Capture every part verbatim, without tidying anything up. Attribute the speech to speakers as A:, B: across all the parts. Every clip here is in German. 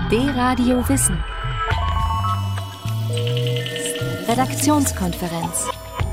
A: D-Radio Wissen. Redaktionskonferenz.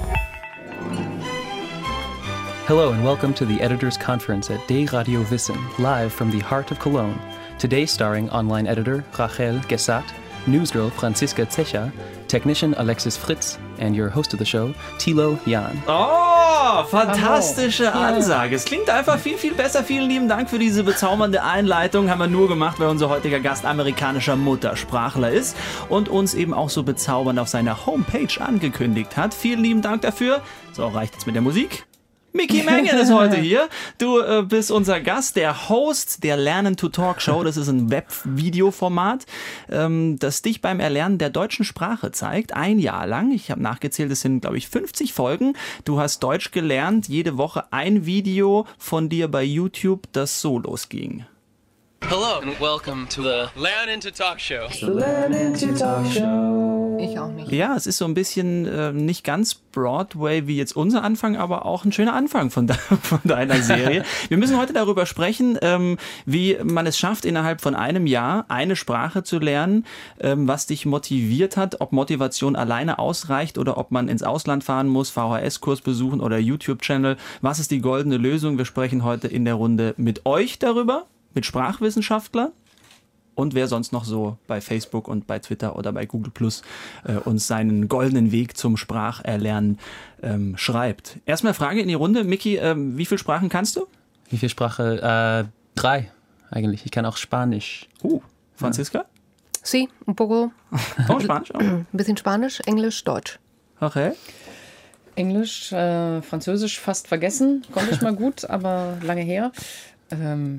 B: Hello and welcome to the Editors' Conference at D-Radio Wissen, live from the heart of Cologne. Today starring online editor Rachel Gesat, newsgirl Franziska Zecha, technician Alexis Fritz, and your host of the show, Thilo Jahn.
C: Oh, fantastische Ansage. Es klingt einfach viel, viel besser. Vielen lieben Dank für diese bezaubernde Einleitung. Haben wir nur gemacht, weil unser heutiger Gast amerikanischer Muttersprachler ist und uns eben auch so bezaubernd auf seiner Homepage angekündigt hat. Vielen lieben Dank dafür. So, reicht jetzt mit der Musik. Micky Mengen ist heute hier. Du äh, bist unser Gast, der Host der Lernen to Talk Show. Das ist ein Web-Video-Format, ähm, das dich beim Erlernen der deutschen Sprache zeigt. Ein Jahr lang. Ich habe nachgezählt, es sind, glaube ich, fünfzig Folgen. Du hast Deutsch gelernt. Jede Woche ein Video von dir bei YouTube, das so losging.
D: Hello and welcome to the Lernen to Talk Show.
E: The Lernen to Talk Show.
F: Ich auch nicht.
C: Ja, es ist so ein bisschen äh, nicht ganz Broadway wie jetzt unser Anfang, aber auch ein schöner Anfang von, de- von deiner Serie. Wir müssen heute darüber sprechen, ähm, wie man es schafft, innerhalb von einem Jahr eine Sprache zu lernen, ähm, was dich motiviert hat, ob Motivation alleine ausreicht oder ob man ins Ausland fahren muss, V H S-Kurs besuchen oder YouTube-Channel. Was ist die goldene Lösung? Wir sprechen heute in der Runde mit euch darüber, mit Sprachwissenschaftlern. Und wer sonst noch so bei Facebook und bei Twitter oder bei Google Plus äh, uns seinen goldenen Weg zum Spracherlernen ähm, schreibt. Erstmal Frage in die Runde. Micky, ähm, wie viele Sprachen kannst du?
B: Wie viel Sprache? Äh, drei eigentlich. Ich kann auch Spanisch.
C: Uh, Franziska?
F: Sí, un poco.
C: Oh, Spanisch auch.
F: Ein bisschen Spanisch, Englisch, Deutsch.
C: Okay.
E: Englisch, äh, Französisch fast vergessen. Konnte ich mal gut, aber lange her. Ähm,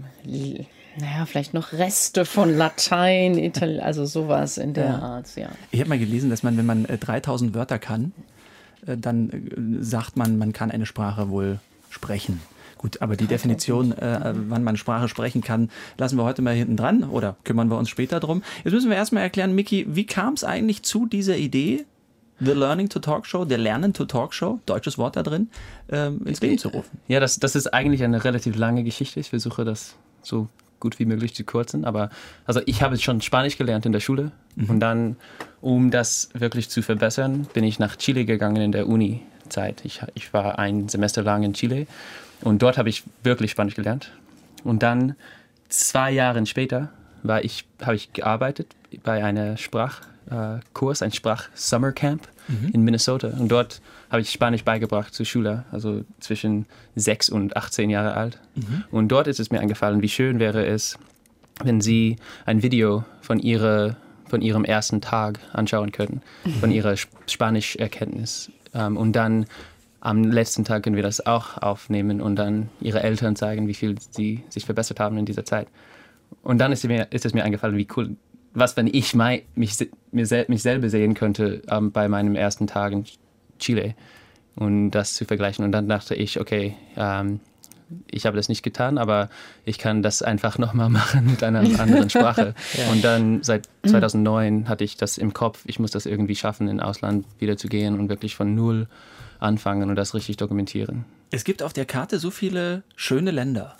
E: naja, vielleicht noch Reste von Latein, Italien, also sowas in der
C: Ja.
E: Art, ja.
C: Ich habe mal gelesen, dass man, wenn man äh, dreitausend Wörter kann, äh, dann äh, sagt man, man kann eine Sprache wohl sprechen. Gut, aber die Definition, äh, wann man Sprache sprechen kann, lassen wir heute mal hinten dran oder kümmern wir uns später drum. Jetzt müssen wir erstmal erklären, Micky, wie kam es eigentlich zu dieser Idee, The Learning to Talk Show, der Lernen to Talk Show, deutsches Wort da drin, ähm, ins Leben zu rufen?
B: Ja, das, das ist eigentlich eine relativ lange Geschichte. Ich versuche das so gut wie möglich zu kürzen. Aber also ich habe schon Spanisch gelernt in der Schule. Mhm. Und dann, um das wirklich zu verbessern, bin ich nach Chile gegangen in der Uni-Zeit. Ich, ich war ein Semester lang in Chile und dort habe ich wirklich Spanisch gelernt. Und dann, zwei Jahre später, war ich, habe ich gearbeitet bei einer Sprachkurs, ein Sprach-Summer-Camp mhm. in Minnesota. Und dort habe ich Spanisch beigebracht zu Schüler, also zwischen sechs und achtzehn Jahre alt. Mhm. Und dort ist es mir eingefallen, wie schön wäre es, wenn Sie ein Video von, ihre, von Ihrem ersten Tag anschauen könnten, mhm. von Ihrer Spanisch-Erkenntnis. Und dann am letzten Tag können wir das auch aufnehmen und dann Ihre Eltern zeigen, wie viel Sie sich verbessert haben in dieser Zeit. Und dann ist es mir, ist es mir eingefallen, wie cool, was, wenn ich mein, mich, mich selber sehen könnte ähm, bei meinem ersten Tag in Chile und das zu vergleichen. Und dann dachte ich, okay, ähm, ich habe das nicht getan, aber ich kann das einfach nochmal machen mit einer anderen Sprache. Ja. Und dann seit zweitausendneun hatte ich das im Kopf, ich muss das irgendwie schaffen, ins Ausland wieder zu gehen und wirklich von Null anfangen und das richtig dokumentieren.
C: Es gibt auf der Karte so viele schöne Länder.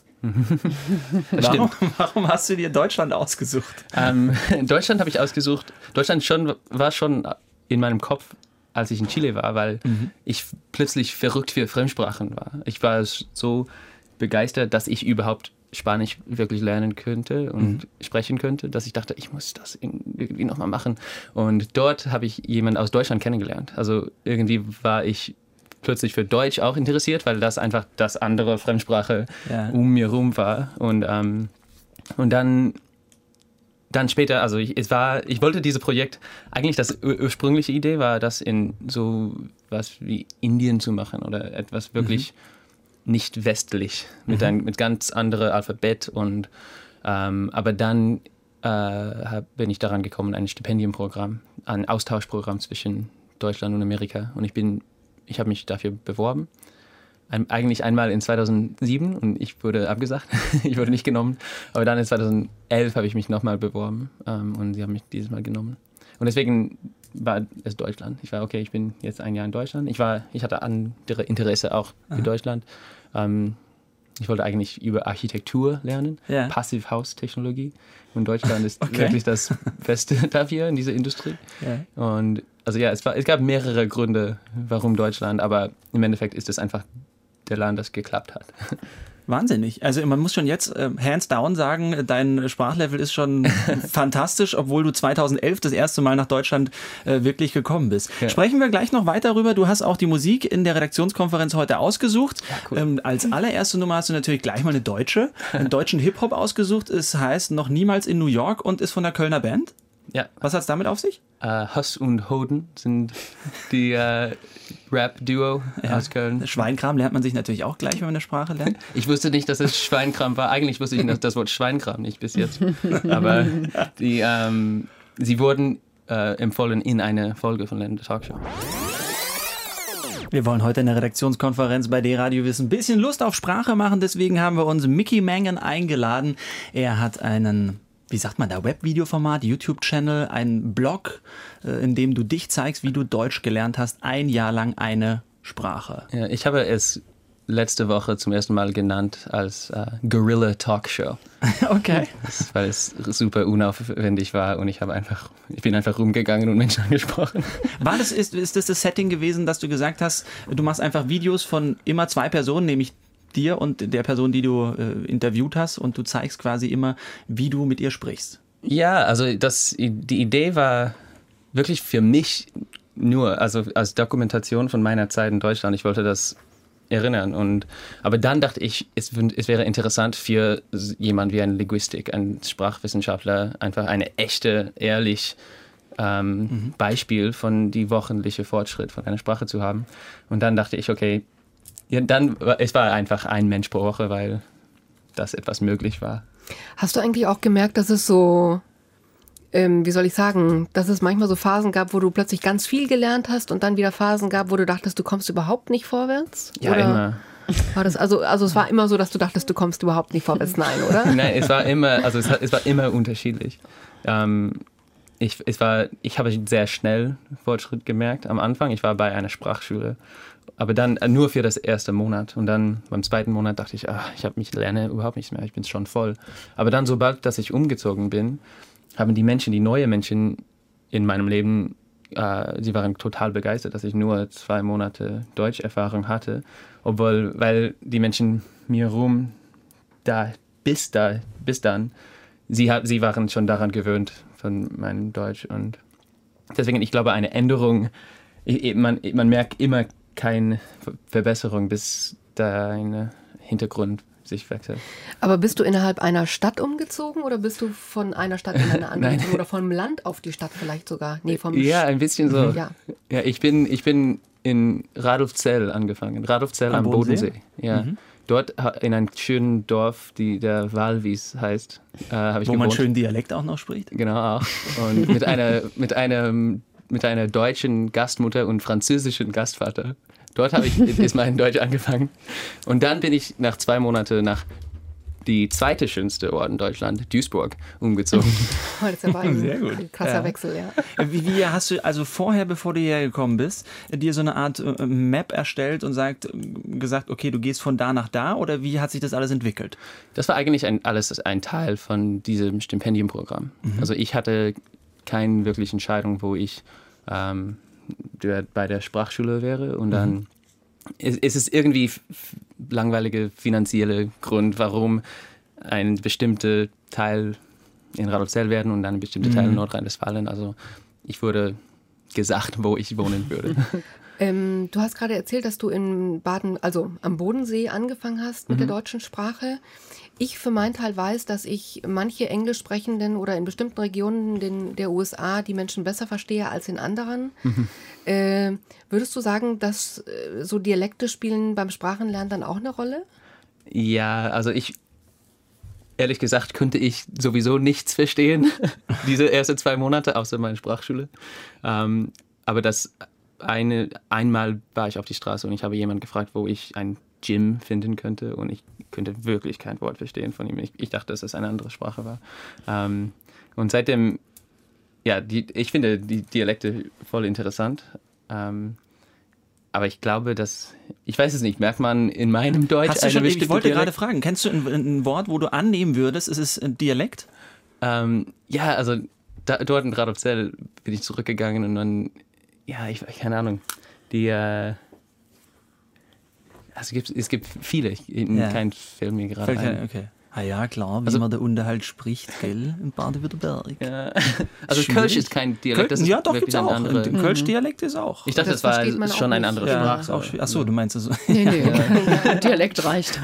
C: warum, warum hast du dir Deutschland ausgesucht?
B: Ähm, Deutschland habe ich ausgesucht. Deutschland schon, war schon in meinem Kopf, als ich in Chile war, weil mhm. ich plötzlich verrückt für Fremdsprachen war. Ich war so begeistert, dass ich überhaupt Spanisch wirklich lernen könnte und mhm. sprechen könnte, dass ich dachte, ich muss das irgendwie nochmal machen. Und dort habe ich jemanden aus Deutschland kennengelernt. Also irgendwie war ich plötzlich für Deutsch auch interessiert, weil das einfach das andere Fremdsprache ja. um mir rum war. Und, ähm, und dann, dann später, also ich, es war, ich wollte dieses Projekt, eigentlich das ur- ursprüngliche Idee war, das in so was wie Indien zu machen oder etwas wirklich mhm. nicht westlich, mit, mhm. ein, mit ganz anderem Alphabet. Und, ähm, aber dann äh, hab, bin ich daran gekommen, ein Stipendienprogramm, ein Austauschprogramm zwischen Deutschland und Amerika. Und ich bin Ich habe mich dafür beworben, ein, eigentlich einmal in zweitausendsieben und ich wurde abgesagt, ich wurde nicht genommen. Aber dann in zweitausendelf habe ich mich nochmal beworben ähm, und sie haben mich dieses Mal genommen. Und deswegen war es Deutschland. Ich war, okay, ich bin jetzt ein Jahr in Deutschland. Ich, war, ich hatte andere Interesse auch für Aha. Deutschland. Ähm, ich wollte eigentlich über Architektur lernen,
C: ja.
B: Passivhaustechnologie. Und Deutschland ist
C: okay.
B: wirklich das Beste dafür in dieser Industrie.
C: Ja.
B: Und also ja, es, war, es gab mehrere Gründe, warum Deutschland, aber im Endeffekt ist es einfach der Land, das geklappt hat.
C: Wahnsinnig. Also man muss schon jetzt äh, hands down sagen, dein Sprachlevel ist schon fantastisch, obwohl du zweitausendelf das erste Mal nach Deutschland äh, wirklich gekommen bist. Ja. Sprechen wir gleich noch weiter darüber. Du hast auch die Musik in der Redaktionskonferenz heute ausgesucht. Ja, cool. ähm, als allererste Nummer hast du natürlich gleich mal eine deutsche, einen deutschen Hip-Hop ausgesucht. Es heißt Noch niemals in New York und ist von der Kölner Band.
B: Ja.
C: Was hat es damit auf sich?
B: Uh, Huss und Hoden sind die uh, Rap-Duo
C: ja.
B: aus Köln.
C: Schweinkram lernt man sich natürlich auch gleich, wenn man eine Sprache lernt.
B: Ich wusste nicht, dass es Schweinkram war. Eigentlich wusste ich das Wort Schweinkram nicht bis jetzt. Aber die, ähm, sie wurden äh, empfohlen in einer Folge von Lern Talkshow.
C: Wir wollen heute in der Redaktionskonferenz bei D-Radio Wissen ein bisschen Lust auf Sprache machen. Deswegen haben wir uns Mickey Mangan eingeladen. Er hat einen... Wie sagt man da, Webvideoformat, YouTube-Channel, ein Blog, in dem du dich zeigst, wie du Deutsch gelernt hast, ein Jahr lang eine Sprache.
B: Ja, ich habe es letzte Woche zum ersten Mal genannt als äh, Guerilla Talkshow.
C: Okay.
B: Das, weil es super unaufwendig war und ich habe einfach, ich bin einfach rumgegangen und Menschen angesprochen.
C: War das, ist, ist das das Setting gewesen, dass du gesagt hast, du machst einfach Videos von immer zwei Personen, nämlich dir und der Person, die du äh, interviewt hast und du zeigst quasi immer, wie du mit ihr sprichst?
B: Ja, also das, die Idee war wirklich für mich nur, also als Dokumentation von meiner Zeit in Deutschland. Ich wollte das erinnern. Und, aber dann dachte ich, es, es wäre interessant für jemanden wie ein Linguistik, ein Sprachwissenschaftler, einfach eine echte, ehrlich ähm, mhm. Beispiel von die wöchentliche Fortschritt von einer Sprache zu haben. Und dann dachte ich, okay, ja, dann, es war einfach ein Mensch pro Woche, weil das etwas möglich war.
F: Hast du eigentlich auch gemerkt, dass es so, ähm, wie soll ich sagen, dass es manchmal so Phasen gab, wo du plötzlich ganz viel gelernt hast und dann wieder Phasen gab, wo du dachtest, du kommst überhaupt nicht vorwärts?
B: Ja,
F: oder
B: immer.
F: War das, also, also es war immer so, dass du dachtest, du kommst überhaupt nicht vorwärts? Nein, oder?
B: Nein, es war immer, also es, es war immer unterschiedlich. Ähm, ich, es war, ich habe sehr schnell Fortschritt gemerkt am Anfang. Ich war bei einer Sprachschule. Aber dann nur für das erste Monat. Und dann beim zweiten Monat dachte ich, ach, ich habe mich lerne überhaupt nichts mehr, ich bin schon voll. Aber dann, sobald dass ich umgezogen bin, haben die Menschen, die neue Menschen in meinem Leben, äh, sie waren total begeistert, dass ich nur zwei Monate Deutscherfahrung hatte. Obwohl, weil die Menschen mir rum, da, bis da, bis dann, sie, sie waren schon daran gewöhnt von meinem Deutsch. Und deswegen, ich glaube, eine Änderung, man, man merkt immer keine Verbesserung, bis dein Hintergrund sich wechselt.
F: Aber bist du innerhalb einer Stadt umgezogen oder bist du von einer Stadt in eine andere oder vom Land auf die Stadt vielleicht sogar? Nee, vom
B: ja, ein bisschen so.
F: Ja,
B: ja ich, bin, ich bin in Radolfzell angefangen. Radolfzell am, am Bodensee. Bodensee. Ja. Mhm. Dort in einem schönen Dorf, die der Walvis heißt, äh, habe ich
C: Wo
B: gewohnt.
C: Man schön Dialekt auch noch spricht.
B: Genau, auch. Und mit einer, mit einem mit einer deutschen Gastmutter und französischen Gastvater. Dort habe ich, ist mein Deutsch angefangen. Und dann bin ich nach zwei Monaten nach die zweite schönste Ort in Deutschland, Duisburg, umgezogen.
F: Oh, das ist aber ein
C: Sehr gut.
F: krasser
C: ja.
F: Wechsel, ja.
C: Wie, wie hast du also vorher, bevor du hierher gekommen bist, dir so eine Art äh, Map erstellt und sagt, gesagt, okay, du gehst von da nach da, oder wie hat sich das alles entwickelt?
B: Das war eigentlich ein, alles ein Teil von diesem Stipendiumprogramm. Mhm. Also ich hatte keine wirkliche Entscheidung, wo ich ähm, bei der Sprachschule wäre. Und dann mhm. ist, ist es irgendwie f- langweilige finanzielle Grund, warum ein bestimmter Teil in Radolfzell werden und dann ein bestimmter mhm. Teil in Nordrhein-Westfalen. Also ich wurde gesagt, wo ich wohnen würde.
F: ähm, du hast gerade erzählt, dass du in Baden, also am Bodensee angefangen hast mit mhm. der deutschen Sprache. Ich für meinen Teil weiß, dass ich manche Englischsprechenden oder in bestimmten Regionen den, der U S A die Menschen besser verstehe als in anderen. Mhm. Äh, würdest du sagen, dass äh, so Dialekte spielen beim Sprachenlernen dann auch eine Rolle?
B: Ja, also ich, ehrlich gesagt, könnte ich sowieso nichts verstehen, diese ersten zwei Monate, außer meine Sprachschule. Ähm, aber das eine, einmal war ich auf die Straße und ich habe jemanden gefragt, wo ich ein Gym finden könnte und ich könnte wirklich kein Wort verstehen von ihm. Ich, ich dachte, dass es eine andere Sprache war. Ähm, und seitdem, ja, die, ich finde die Dialekte voll interessant. Ähm, aber ich glaube, dass, ich weiß es nicht, merkt man in meinem Deutsch
C: Hast du
B: eine
C: schon,
B: bestimmte
C: ich wollte
B: Dialekt?
C: gerade fragen, kennst du ein, ein Wort, wo du annehmen würdest, ist es ein Dialekt?
B: Ähm, ja, also da, dort in Radolfzell bin ich zurückgegangen und dann, ja, ich keine Ahnung, die, äh, also es gibt, es gibt viele, ich,
C: Ja.
B: kein Fällt mir gerade
C: Okay,
B: ein.
C: okay. Ah ja, klar, wie
B: Also-
C: man der Unterhalt spricht, gell, in Baden-Württemberg.
B: Ja. Also
C: Schwierig.
B: Kölsch ist kein Dialekt, das ist
C: ja, doch,
B: wirklich
C: gibt's
B: eine
C: auch.
B: andere.
C: Ein Kölsch-Dialekt ist auch.
B: Ich dachte,
F: Das
B: das, war
F: versteht man
B: schon
F: auch
B: eine
F: nicht.
B: andere
C: ja,
B: Sprache.
C: ist auch schwierig. Achso, du meinst es.
E: Nee, nee, Dialekt reicht.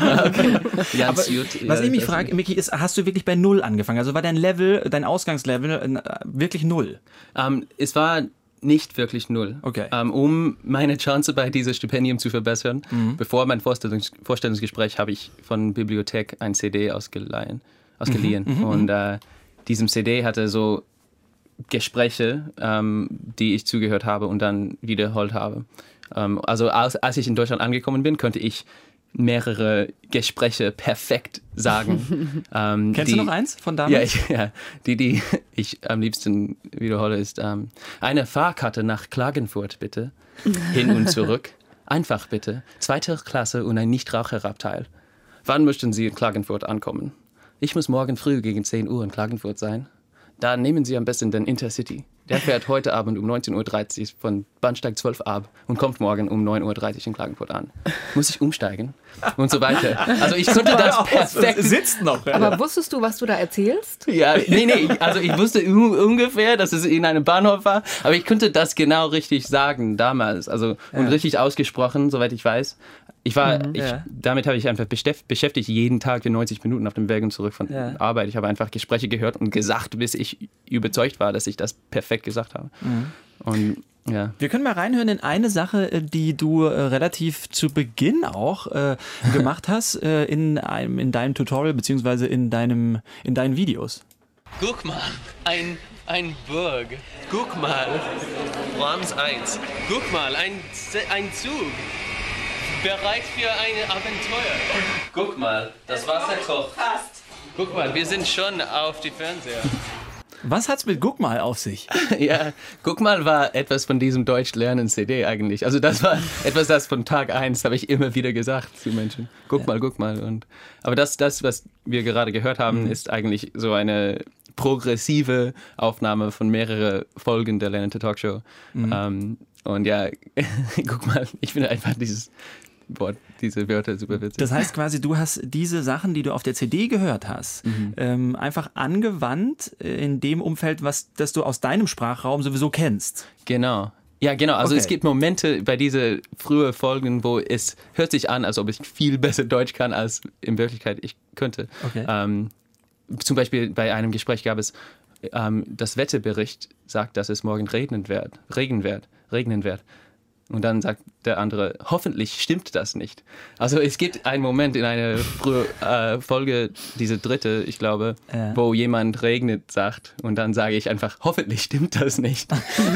B: Ja,
C: Aber
B: gut,
C: was
B: ja,
C: ich mich
B: das-
C: frage, Micky, ist, hast du wirklich bei Null angefangen? Also war dein Level, dein Ausgangslevel äh, wirklich Null?
B: Ähm, es war nicht wirklich null.
C: Okay.
B: Ähm, um meine Chance bei diesem Stipendium zu verbessern,
C: Mhm.
B: bevor mein Vorstellungs Vorstellungsgespräch habe ich von Bibliothek ein C D ausgeliehen. ausgeliehen.
C: Mhm,
B: Und äh, diesem C D hatte so Gespräche, ähm, die ich zugehört habe und dann wiederholt habe. Ähm, also als, als ich in Deutschland angekommen bin, konnte ich mehrere Gespräche perfekt sagen. ähm,
C: Kennst
B: die,
C: du noch eins von damals?
B: Ja, ich, ja, die, die ich am liebsten wiederhole, ist ähm, eine Fahrkarte nach Klagenfurt, bitte. Hin und zurück. Einfach bitte. Zweite Klasse und ein Nichtraucherabteil. Wann möchten Sie in Klagenfurt ankommen? Ich muss morgen früh gegen zehn Uhr in Klagenfurt sein. Da nehmen Sie am besten den Intercity. Der fährt heute Abend um neunzehn Uhr dreißig von Bahnsteig zwölf ab und kommt morgen um neun Uhr dreißig in Klagenfurt an. Muss ich umsteigen? Und so weiter. Also ich konnte das perfekt.
C: Sitzt noch. Ja.
F: Aber wusstest du, was du da erzählst?
B: Ja, nee, nee, also ich wusste un- ungefähr, dass es in einem Bahnhof war, aber ich konnte das genau richtig sagen damals, also und richtig ausgesprochen, soweit ich weiß. Ich war, ich,
C: ja.
B: damit habe ich einfach beschäftigt, beschäftigt jeden Tag für neunzig Minuten auf dem Weg und zurück von
C: Ja.
B: Arbeit. Ich habe einfach Gespräche gehört und gesagt, bis ich überzeugt war, dass ich das perfekt gesagt habe. Und ja.
C: Wir können mal reinhören in eine Sache, äh, die du äh, relativ zu Beginn auch äh, gemacht hast äh, in, einem, in deinem Tutorial beziehungsweise in, deinem, in deinen Videos.
D: Guck mal, ein, ein Burg. Guck mal, Worms eins. Guck mal, ein, Z- ein Zug. Bereit für ein Abenteuer. Guck mal, das Wasser kocht. Guck mal, wir sind schon auf die Fernseher.
C: Was hat's mit Guck mal auf sich?
B: Ja, guck mal, war etwas von diesem Deutsch-Lernen-C D eigentlich. Also das war etwas, das von Tag eins habe ich immer wieder gesagt zu Menschen. Guck ja. mal, guck mal. Und, aber das, das, was wir gerade gehört haben, mhm. ist eigentlich so eine progressive Aufnahme von mehreren Folgen der Lernen to Talk Show. Mhm. Ähm, und ja, guck mal, ich finde einfach dieses Wort, diese Wörter super witzig.
C: Das heißt quasi, du hast diese Sachen, die du auf der C D gehört hast, mhm. ähm, einfach angewandt in dem Umfeld, was das du aus deinem Sprachraum sowieso kennst.
B: Genau. Ja, genau. Also
C: Okay.
B: es gibt Momente bei diesen frühen Folgen, wo es hört sich an, als ob ich viel besser Deutsch kann, als in Wirklichkeit ich könnte.
C: Okay.
B: Ähm, zum Beispiel bei einem Gespräch gab es, ähm, das Wetterbericht sagt, dass es morgen regnen wird, regnen wird, regnen wird. Und dann sagt der andere, hoffentlich stimmt das nicht. Also es gibt einen Moment in einer frühen äh, Folge, diese dritte, ich glaube,
C: Ja.
B: wo jemand regnet sagt und dann sage ich einfach, hoffentlich stimmt das nicht.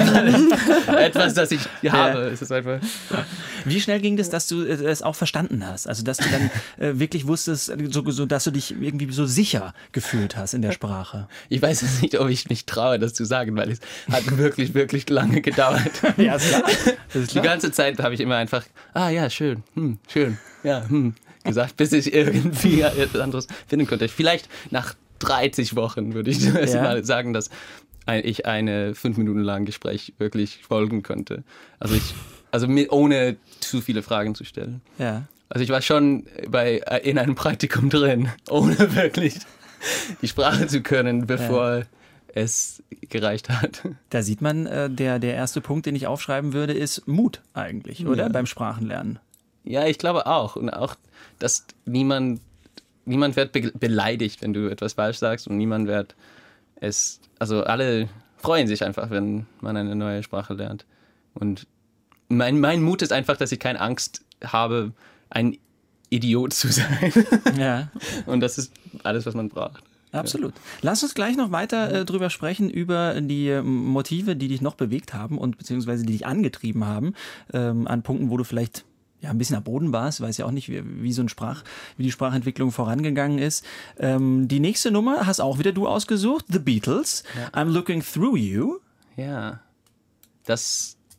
B: Etwas, das ich habe. Es ist einfach,
C: Wie schnell ging das, dass du äh, es auch verstanden hast? Also dass du dann äh, wirklich wusstest, so, so, dass du dich irgendwie so sicher gefühlt hast in der Sprache.
B: ich weiß jetzt nicht, ob ich mich traue, das zu sagen, weil es hat wirklich, wirklich lange gedauert.
C: Ja, ist klar. Das ist
B: Die ganze Zeit habe ich immer einfach, ah ja, schön, hm, schön, ja, hm, gesagt, bis ich irgendwie etwas anderes finden konnte. Vielleicht nach dreißig Wochen würde ich erst
C: Ja.
B: mal sagen, dass ein, ich eine fünf Minuten lang Gespräch wirklich folgen konnte. Also ich, also mit, ohne zu viele Fragen zu stellen.
C: Ja.
B: Also ich war schon bei, in einem Praktikum drin, ohne wirklich die Sprache zu können, bevor es gereicht hat.
C: Da sieht man, äh, der, der erste Punkt, den ich aufschreiben würde, ist Mut eigentlich, oder?
B: Ja.
C: Beim Sprachenlernen.
B: Ja, ich glaube auch. Und auch, dass niemand, niemand wird be- beleidigt, wenn du etwas falsch sagst und niemand wird es, also alle freuen sich einfach, wenn man eine neue Sprache lernt. Und mein, mein Mut ist einfach, dass ich keine Angst habe, ein Idiot zu sein.
C: Ja.
B: Und das ist alles, was man braucht.
C: Absolut. Lass uns gleich noch weiter äh, drüber sprechen, über die äh, Motive, die dich noch bewegt haben und beziehungsweise die dich angetrieben haben, ähm, an Punkten, wo du vielleicht ja ein bisschen am Boden warst, weiß ja auch nicht, wie, wie so ein Sprach, wie die Sprachentwicklung vorangegangen ist. Ähm, die nächste Nummer hast auch wieder du ausgesucht, The Beatles,
B: Ja.
C: I'm Looking Through You.
B: Ja, das,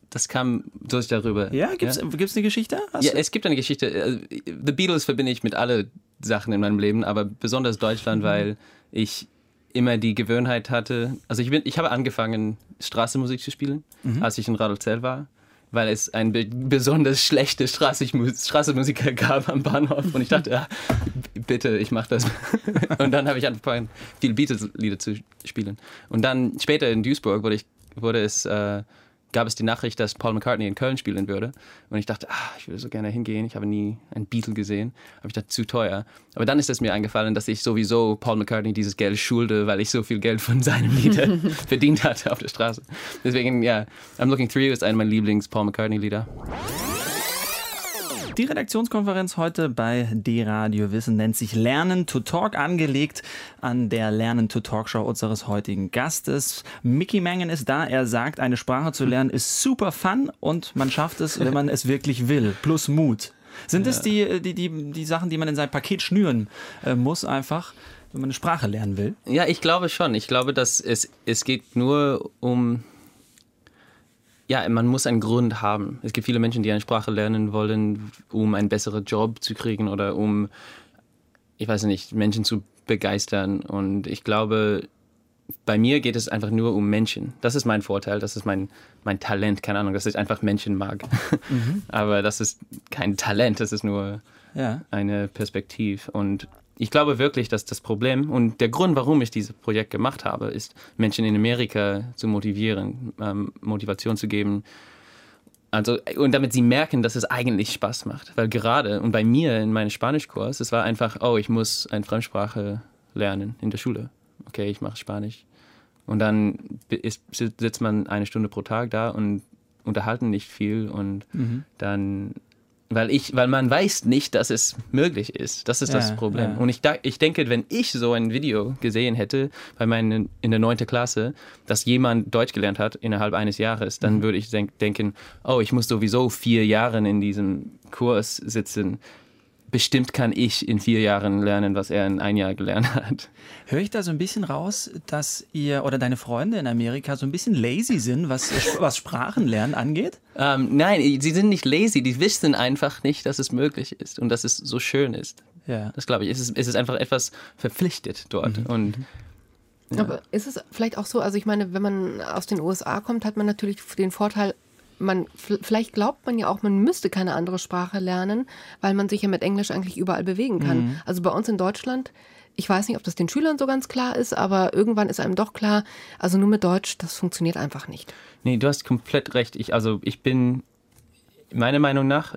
B: das kam durch darüber.
C: Ja, gibt's,
B: ja?
C: gibt's eine Geschichte? Hast
B: ja,
C: du?
B: es gibt eine Geschichte. The Beatles verbinde ich mit allen Sachen in meinem Leben, aber besonders Deutschland, mhm. weil ich immer die Gewohnheit hatte. Also ich, bin, ich habe angefangen, Straßenmusik zu spielen, mhm. als ich in Radolzell war, weil es einen be- besonders schlechte Straßenmusiker gab am Bahnhof. Und ich dachte, ja, bitte, ich mache das. Und dann habe ich angefangen, viele Beatles-Lieder zu spielen. Und dann später in Duisburg wurde, ich, wurde es, äh, gab es die Nachricht, dass Paul McCartney in Köln spielen würde. Und ich dachte, ah, ich würde so gerne hingehen. Ich habe nie einen Beatle gesehen. Aber ich dachte, zu teuer. Aber dann ist es mir eingefallen, dass ich sowieso Paul McCartney dieses Geld schulde, weil ich so viel Geld von seinem Lieder verdient hatte auf der Straße. Deswegen, ja, I'm Looking Through You ist einer meiner Lieblings-Paul McCartney-Lieder.
C: Die Redaktionskonferenz heute bei D-Radio Wissen nennt sich Lernen to Talk, angelegt an der Lernen to Talk Show unseres heutigen Gastes. Mickey Mangan ist da. Er sagt, eine Sprache zu lernen ist super fun und man schafft es, wenn man es wirklich will. Plus Mut. Sind es die, die, die, die Sachen, die man in sein Paket schnüren äh, muss, einfach, wenn man eine Sprache lernen will?
B: Ja, ich glaube schon. Ich glaube, dass es, es geht nur um... Ja, man muss einen Grund haben. Es gibt viele Menschen, die eine Sprache lernen wollen, um einen besseren Job zu kriegen oder um, ich weiß nicht, Menschen zu begeistern. Und ich glaube, bei mir geht es einfach nur um Menschen. Das ist mein Vorteil, das ist mein, mein Talent, keine Ahnung, dass ich einfach Menschen mag. Mhm. Aber das ist kein Talent, das ist nur ja. eine Perspektive. Und ich glaube wirklich, dass das Problem und der Grund, warum ich dieses Projekt gemacht habe, ist, Menschen in Amerika zu motivieren, ähm, Motivation zu geben. Also, und damit sie merken, dass es eigentlich Spaß macht. Weil gerade, und bei mir in meinem Spanischkurs, es war einfach, oh, ich muss eine Fremdsprache lernen in der Schule. Okay, ich mache Spanisch. Und dann ist, sitzt man eine Stunde pro Tag da und unterhalten nicht viel und mhm. dann... Weil, ich, weil man weiß nicht, dass es möglich ist. Das ist ja, das Problem. Ja. Und ich, ich denke, wenn ich so ein Video gesehen hätte, bei meinen, in der neunten Klasse, dass jemand Deutsch gelernt hat innerhalb eines Jahres, dann mhm. würde ich denk, denken, oh, ich muss sowieso vier Jahre in diesem Kurs sitzen. Bestimmt kann ich in vier Jahren lernen, was er in ein Jahr gelernt hat.
C: Höre ich da so ein bisschen raus, dass ihr oder deine Freunde in Amerika so ein bisschen lazy sind, was, was Sprachenlernen angeht?
B: Ähm, nein, sie sind nicht lazy, die wissen einfach nicht, dass es möglich ist und dass es so schön ist. Ja. Das glaube ich, es ist, es ist einfach etwas verpflichtet dort. Mhm. Und,
F: ja. Aber ist es vielleicht auch so, also ich meine, wenn man aus den U S A kommt, hat man natürlich den Vorteil, man, vielleicht glaubt man ja auch, man müsste keine andere Sprache lernen, weil man sich ja mit Englisch eigentlich überall bewegen kann. Mhm. Also bei uns in Deutschland, ich weiß nicht, ob das den Schülern so ganz klar ist, aber irgendwann ist einem doch klar, also nur mit Deutsch, das funktioniert einfach nicht.
B: Nee, du hast komplett recht. Ich, also ich bin, meiner Meinung nach,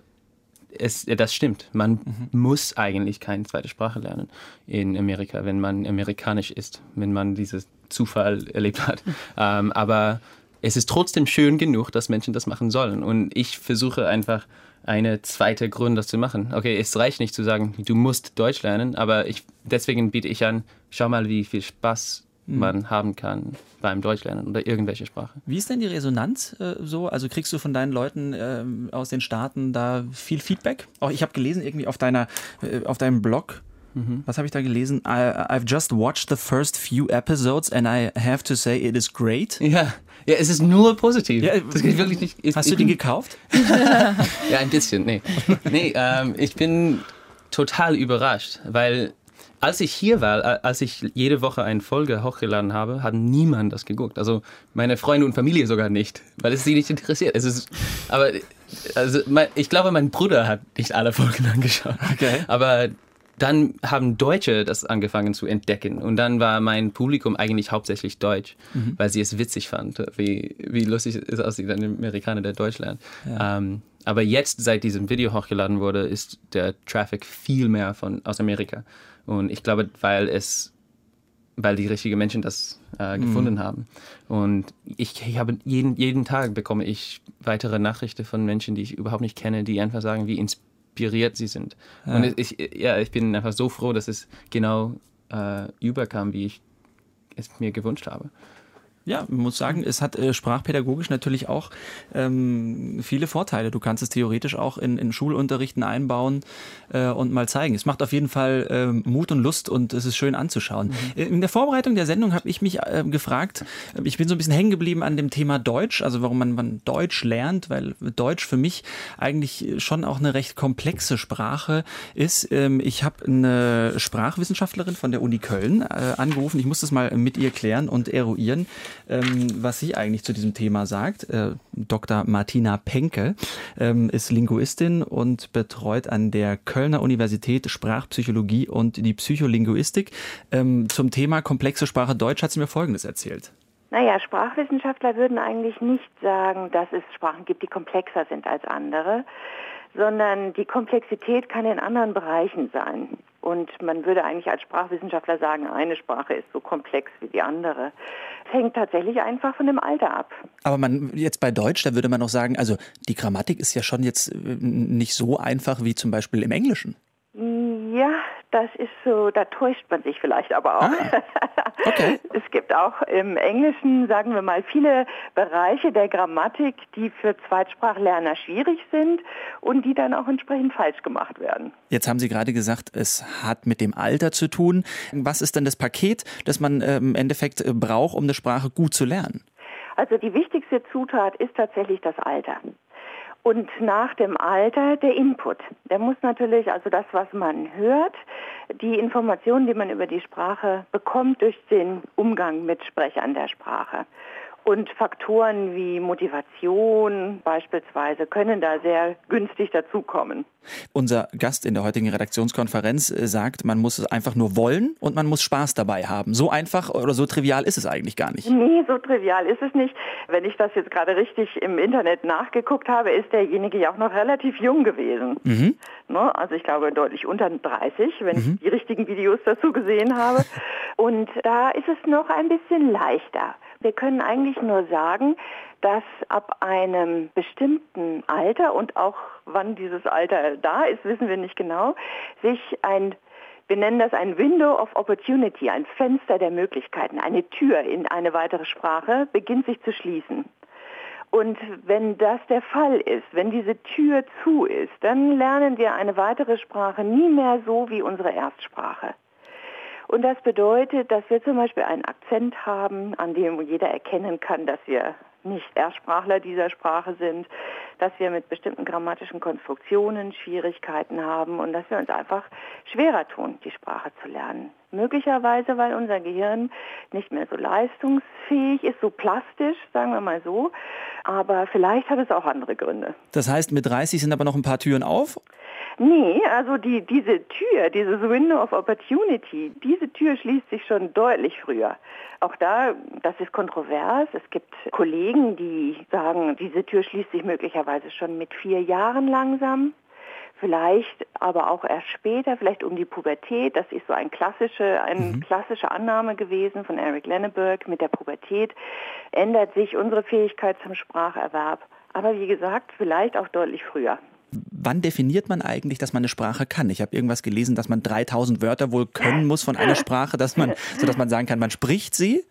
B: es, das stimmt. Man mhm. muss eigentlich keine zweite Sprache lernen in Amerika, wenn man amerikanisch ist, wenn man diesen Zufall erlebt hat. Mhm. Ähm, aber es ist trotzdem schön genug, dass Menschen das machen sollen. Und ich versuche einfach, eine zweite Grund, das zu machen. Okay, es reicht nicht zu sagen, du musst Deutsch lernen, aber ich, deswegen biete ich an, schau mal, wie viel Spaß mhm. man haben kann beim Deutschlernen oder irgendwelche Sprache.
C: Wie ist denn die Resonanz äh, so? Also kriegst du von deinen Leuten äh, aus den Staaten da viel Feedback? Auch ich habe gelesen, irgendwie auf deiner, äh, auf deinem Blog, Mhm. was habe ich da gelesen? I, I've just watched the first few episodes and I have to say it is great.
B: Ja, ja, es ist nur positiv. Ja, das geht wirklich nicht.
C: Hast ich, du den gekauft?
B: Ja, ein bisschen, nee. Nee, ähm, ich bin total überrascht, weil als ich hier war, als ich jede Woche eine Folge hochgeladen habe, hat niemand das geguckt. Also meine Freunde und Familie sogar nicht, weil es sie nicht interessiert. Es ist, aber also, mein, ich glaube, mein Bruder hat nicht alle Folgen angeschaut. Okay. Aber dann haben Deutsche das angefangen zu entdecken. Und dann war mein Publikum eigentlich hauptsächlich deutsch, mhm. weil sie es witzig fand, wie, wie lustig es aussieht, ein Amerikaner, der Deutsch lernt. Ja. Ähm, aber jetzt, seit diesem Video hochgeladen wurde, ist der Traffic viel mehr von, aus Amerika. Und ich glaube, weil es, weil die richtigen Menschen das äh, gefunden mhm. haben. Und ich, ich habe jeden, jeden Tag bekomme ich weitere Nachrichten von Menschen, die ich überhaupt nicht kenne, die einfach sagen, wie inspiriert inspiriert sie sind. Ja. Und ich, ja, ich bin einfach so froh, dass es genau äh, überkam, wie ich es mir gewünscht habe.
C: Ja, man muss sagen, es hat äh, sprachpädagogisch natürlich auch ähm, viele Vorteile. Du kannst es theoretisch auch in, in Schulunterrichten einbauen äh, und mal zeigen. Es macht auf jeden Fall äh, Mut und Lust und es ist schön anzuschauen. Mhm. In der Vorbereitung der Sendung habe ich mich äh, gefragt, ich bin so ein bisschen hängen geblieben an dem Thema Deutsch, also warum man, man Deutsch lernt, weil Deutsch für mich eigentlich schon auch eine recht komplexe Sprache ist. Ähm, ich habe eine Sprachwissenschaftlerin von der Uni Köln äh, angerufen. Ich muss das mal mit ihr klären und eruieren, Ähm, was sie eigentlich zu diesem Thema sagt. Äh, Doktor Martina Penke ähm, ist Linguistin und betreut an der Kölner Universität Sprachpsychologie und die Psycholinguistik. Ähm, zum Thema komplexe Sprache Deutsch hat sie mir Folgendes erzählt.
A: Naja, Sprachwissenschaftler würden eigentlich nicht sagen, dass es Sprachen gibt, die komplexer sind als andere, sondern die Komplexität kann in anderen Bereichen sein. Und man würde eigentlich als Sprachwissenschaftler sagen, eine Sprache ist so komplex wie die andere. Es hängt tatsächlich einfach von dem Alter ab.
C: Aber man jetzt bei Deutsch, da würde man noch sagen, also die Grammatik ist ja schon jetzt nicht so einfach wie zum Beispiel im Englischen.
A: Ja, das ist so, da täuscht man sich vielleicht aber auch.
C: Ah, okay.
A: Es gibt auch im Englischen, sagen wir mal, viele Bereiche der Grammatik, die für Zweitsprachlerner schwierig sind und die dann auch entsprechend falsch gemacht werden.
C: Jetzt haben Sie gerade gesagt, es hat mit dem Alter zu tun. Was ist denn das Paket, das man im Endeffekt braucht, um eine Sprache gut zu lernen?
A: Also die wichtigste Zutat ist tatsächlich das Alter. Und nach dem Alter der Input. Der muss natürlich, also das, was man hört, die Informationen, die man über die Sprache bekommt durch den Umgang mit Sprechern der Sprache. Und Faktoren wie Motivation beispielsweise können da sehr günstig dazukommen.
C: Unser Gast in der heutigen Redaktionskonferenz sagt, man muss es einfach nur wollen und man muss Spaß dabei haben. So einfach oder so trivial ist es eigentlich gar nicht.
A: Nee, so trivial ist es nicht. Wenn ich das jetzt gerade richtig im Internet nachgeguckt habe, ist derjenige ja auch noch relativ jung gewesen. Mhm. Ne? Also ich glaube deutlich unter dreißig, wenn mhm. ich die richtigen Videos dazu gesehen habe. Und da ist es noch ein bisschen leichter. Wir können eigentlich nur sagen, dass ab einem bestimmten Alter und auch wann dieses Alter da ist, wissen wir nicht genau, sich ein, wir nennen das ein Window of Opportunity, ein Fenster der Möglichkeiten, eine Tür in eine weitere Sprache beginnt sich zu schließen. Und wenn das der Fall ist, wenn diese Tür zu ist, dann lernen wir eine weitere Sprache nie mehr so wie unsere Erstsprache. Und das bedeutet, dass wir zum Beispiel einen Akzent haben, an dem jeder erkennen kann, dass wir nicht Erstsprachler dieser Sprache sind, dass wir mit bestimmten grammatischen Konstruktionen Schwierigkeiten haben und dass wir uns einfach schwerer tun, die Sprache zu lernen. Möglicherweise, weil unser Gehirn nicht mehr so leistungsfähig ist, so plastisch, sagen wir mal so. Aber vielleicht hat es auch andere Gründe.
C: Das heißt, mit dreißig sind aber noch ein paar Türen auf?
A: Nee, also die, diese Tür, dieses Window of Opportunity, diese Tür schließt sich schon deutlich früher. Auch da, das ist kontrovers. Es gibt Kollegen, die sagen, diese Tür schließt sich möglicherweise schon mit vier Jahren langsam. Vielleicht aber auch erst später, vielleicht um die Pubertät. Das ist so ein klassische, eine mhm. klassische Annahme gewesen von Eric Lenneberg. Mit der Pubertät ändert sich unsere Fähigkeit zum Spracherwerb. Aber wie gesagt, vielleicht auch deutlich früher.
C: Wann definiert man eigentlich, dass man eine Sprache kann? Ich habe irgendwas gelesen, dass man dreitausend Wörter wohl können muss von einer Sprache, dass man, sodass man sagen kann, man spricht sie.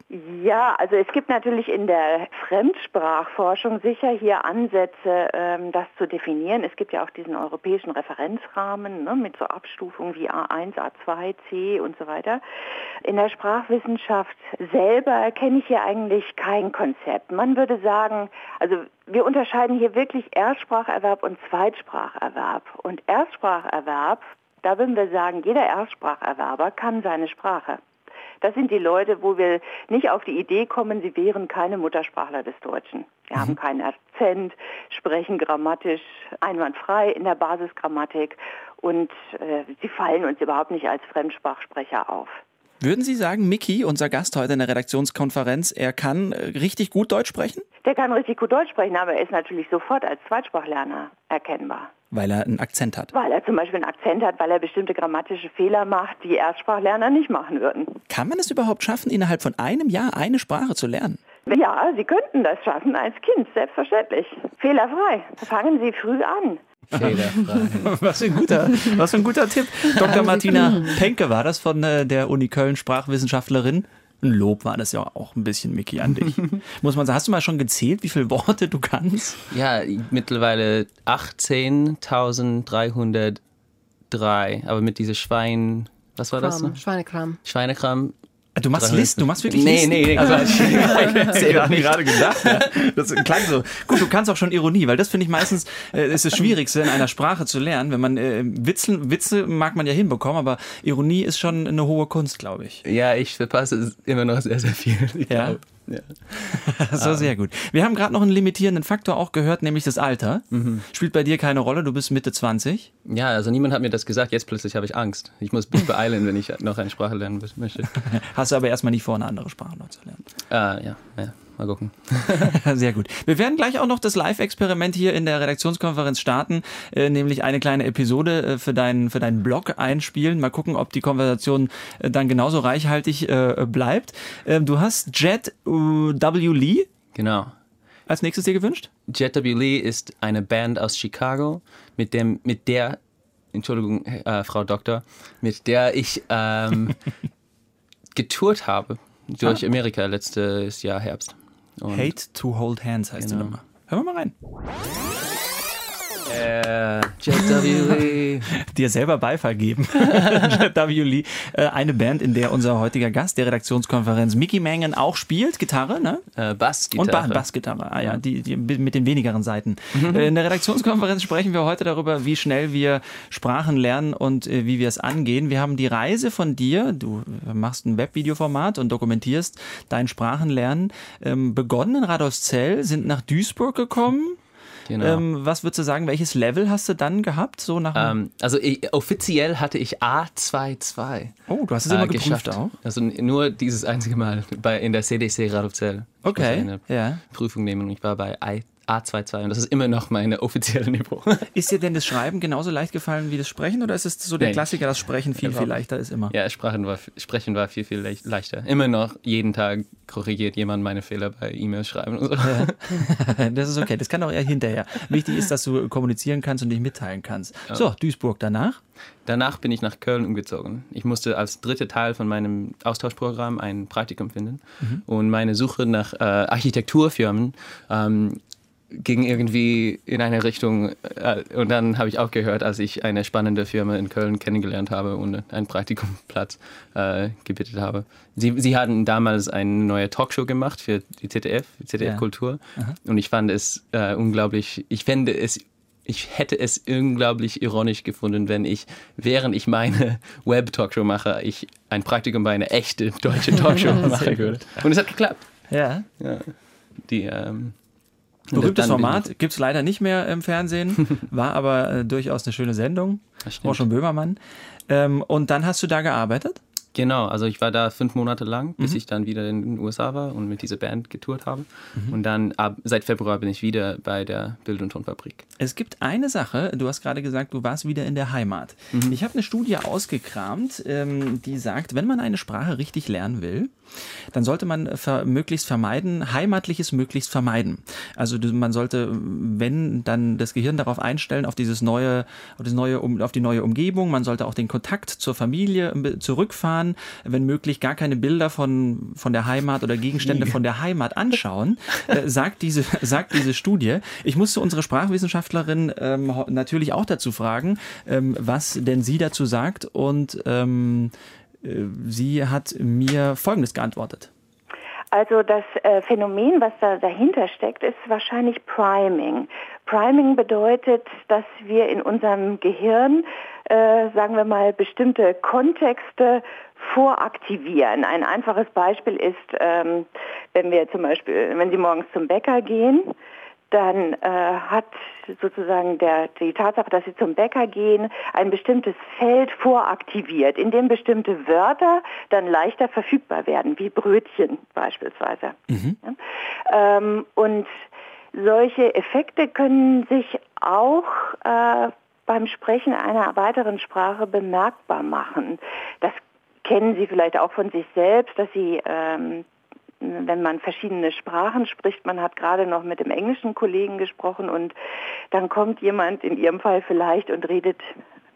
A: Ja, also es gibt natürlich in der Fremdsprachforschung sicher hier Ansätze, ähm, das zu definieren. Es gibt ja auch diesen europäischen Referenzrahmen, ne, mit so Abstufungen wie A eins, A zwei, C und so weiter. In der Sprachwissenschaft selber kenne ich hier eigentlich kein Konzept. Man würde sagen, also wir unterscheiden hier wirklich Erstspracherwerb und Zweitspracherwerb. Und Erstspracherwerb, da würden wir sagen, jeder Erstspracherwerber kann seine Sprache. Das sind die Leute, wo wir nicht auf die Idee kommen, sie wären keine Muttersprachler des Deutschen. Sie mhm. haben keinen Akzent, sprechen grammatisch einwandfrei in der Basisgrammatik und äh, sie fallen uns überhaupt nicht als Fremdsprachsprecher auf.
C: Würden Sie sagen, Micky, unser Gast heute in der Redaktionskonferenz, er kann richtig gut Deutsch sprechen?
A: Der kann richtig gut Deutsch sprechen, aber er ist natürlich sofort als Zweitsprachlerner erkennbar.
C: Weil er einen Akzent hat?
A: Weil er zum Beispiel einen Akzent hat, weil er bestimmte grammatische Fehler macht, die Erstsprachlerner nicht machen würden.
C: Kann man es überhaupt schaffen, innerhalb von einem Jahr eine Sprache zu lernen?
A: Ja, Sie könnten das schaffen als Kind, selbstverständlich. Fehlerfrei. Fangen Sie früh an.
C: Fehlerfrei. Was für ein guter, was für ein guter Tipp. Doktor Martina Penke war das von der Uni Köln, Sprachwissenschaftlerin. ein Lob war das ja auch ein bisschen, Micky, an dich. Muss man sagen, hast du mal schon gezählt, wie viele Worte du kannst?
B: Ja, mittlerweile achtzehntausenddreihundertdrei, aber mit diesem Schwein, was war
F: Kram,
B: das? Noch?
F: Schweinekram.
B: Schweinekram.
C: Du machst Listen, du machst wirklich
B: nee,
C: Listen?
B: Nee, nee,
C: also,
B: nee.
C: Ich habe gerade gedacht. Ja. Das klang so. Gut, du kannst auch schon Ironie, weil das finde ich meistens äh, ist das Schwierigste in einer Sprache zu lernen. Wenn man äh, Witzeln, Witze mag man ja hinbekommen, aber Ironie ist schon eine hohe Kunst, glaube ich.
B: Ja, ich verpasse immer noch sehr, sehr viel.
C: Ja?
B: Ja.
C: So, um. Sehr gut. Wir haben gerade noch einen limitierenden Faktor auch gehört, nämlich das Alter. Mhm. Spielt bei dir keine Rolle, du bist Mitte zwanzig.
B: Ja, also niemand hat mir das gesagt, jetzt plötzlich habe ich Angst. Ich muss mich beeilen, wenn ich noch eine Sprache lernen möchte.
C: Hast du aber erstmal nicht vor, eine andere Sprache noch zu lernen?
B: Ah, ja, ja. Mal gucken.
C: Sehr gut. Wir werden gleich auch noch das Live-Experiment hier in der Redaktionskonferenz starten, äh, nämlich eine kleine Episode äh, für, deinen, für deinen Blog einspielen. Mal gucken, ob die Konversation äh, dann genauso reichhaltig äh, bleibt. Äh, du hast Jet W. Lee
B: genau.
C: als nächstes dir gewünscht?
B: Jet W. Lee ist eine Band aus Chicago, mit, dem, mit der, Entschuldigung, äh, Frau Doktor, mit der ich ähm, getourt habe durch ah. Amerika letztes Jahr Herbst. Und
C: Hate to Hold Hands heißt genau. die Nummer. Hören wir mal rein.
B: Äh, Jet W. Lee.
C: Dir selber Beifall geben. Jet W. Lee. Äh, eine Band, in der unser heutiger Gast der Redaktionskonferenz Micky Mangan auch spielt. Gitarre, ne?
B: Äh, Bassgitarre.
C: Und ba- Bassgitarre. Ah ja, die, die mit den wenigeren Seiten. Mhm. Äh, in der Redaktionskonferenz sprechen wir heute darüber, wie schnell wir Sprachen lernen und äh, wie wir es angehen. Wir haben die Reise von dir, du machst ein Webvideoformat und dokumentierst dein Sprachenlernen, ähm, begonnen in Radolfzell, sind nach Duisburg gekommen. Genau. Ähm, was würdest du sagen, welches Level hast du dann gehabt? So nach
B: ähm, also ich, offiziell hatte ich A zwei zwei.
C: Oh, du hast es immer äh, geprüft geschafft. Auch?
B: Also nur dieses einzige Mal bei, in der C D C Radolfzell.
C: Okay,
B: eine
C: ja.
B: Prüfung nehmen und ich war bei A zwei zwei und das ist immer noch meine offizielle Niveau.
C: Ist dir denn das Schreiben genauso leicht gefallen wie das Sprechen oder ist es so der nee. Klassiker, dass Sprechen viel, viel leichter ist immer?
B: Ja, Sprechen war, Sprechen war viel, viel leichter. Immer noch, jeden Tag korrigiert jemand meine Fehler bei E-Mails schreiben und so.
C: Ja. Das ist okay, das kann auch eher hinterher. Wichtig ist, dass du kommunizieren kannst und dich mitteilen kannst. Ja. So, Duisburg, danach?
B: Danach bin ich nach Köln umgezogen. Ich musste als dritter Teil von meinem Austauschprogramm ein Praktikum finden. Mhm. Und meine Suche nach äh, Architekturfirmen ähm, ging irgendwie in eine Richtung äh, und dann habe ich aufgehört, als ich eine spannende Firma in Köln kennengelernt habe und einen Praktikumplatz äh, gebietet habe. Sie, sie hatten damals eine neue Talkshow gemacht für die Z D F, Z D F ja. Kultur Aha. und ich fand es äh, unglaublich, ich fände es Ich hätte es unglaublich ironisch gefunden, wenn ich, während ich meine Web-Talkshow mache, ich ein Praktikum bei einer echten deutschen Talkshow machen würde. Und es hat geklappt.
C: Ja.
B: ja. Die, ähm,
C: Berühmtes Format, gibt es leider nicht mehr im Fernsehen, war aber äh, durchaus eine schöne Sendung. Roger Böhmermann. Ähm, und dann hast du da gearbeitet?
B: Genau, also ich war da fünf Monate lang, bis
C: mhm.
B: ich dann wieder in den U S A war und mit dieser Band getourt habe. Mhm. Und dann ab, seit Februar bin ich wieder bei der Bild- und Tonfabrik.
C: Es gibt eine Sache, du hast gerade gesagt, du warst wieder in der Heimat. Mhm. Ich habe eine Studie ausgekramt, ähm, die sagt, wenn man eine Sprache richtig lernen will, dann sollte man ver- möglichst vermeiden, Heimatliches möglichst vermeiden. Also man sollte, wenn, dann das Gehirn darauf einstellen, auf dieses neue, auf das neue, um, auf die neue Umgebung. Man sollte auch den Kontakt zur Familie zurückfahren, wenn möglich gar keine Bilder von, von der Heimat oder Gegenstände von der Heimat anschauen, äh, sagt diese, sagt diese Studie. Ich musste unsere Sprachwissenschaftlerin ähm, natürlich auch dazu fragen, ähm, was denn sie dazu sagt und ähm, sie hat mir Folgendes geantwortet.
A: Also das äh, Phänomen, was da dahinter steckt, ist wahrscheinlich Priming. Priming bedeutet, dass wir in unserem Gehirn, äh, sagen wir mal, bestimmte Kontexte voraktivieren. Ein einfaches Beispiel ist, ähm, wenn wir zum Beispiel, wenn Sie morgens zum Bäcker gehen, dann äh, hat sozusagen der, die Tatsache, dass Sie zum Bäcker gehen, ein bestimmtes Feld voraktiviert, in dem bestimmte Wörter dann leichter verfügbar werden, wie Brötchen beispielsweise. Mhm. Ja? Ähm, und solche Effekte können sich auch äh, beim Sprechen einer weiteren Sprache bemerkbar machen. Das kennen Sie vielleicht auch von sich selbst, dass Sie ähm, wenn man verschiedene Sprachen spricht, man hat gerade noch mit dem englischen Kollegen gesprochen und dann kommt jemand, in Ihrem Fall vielleicht, und redet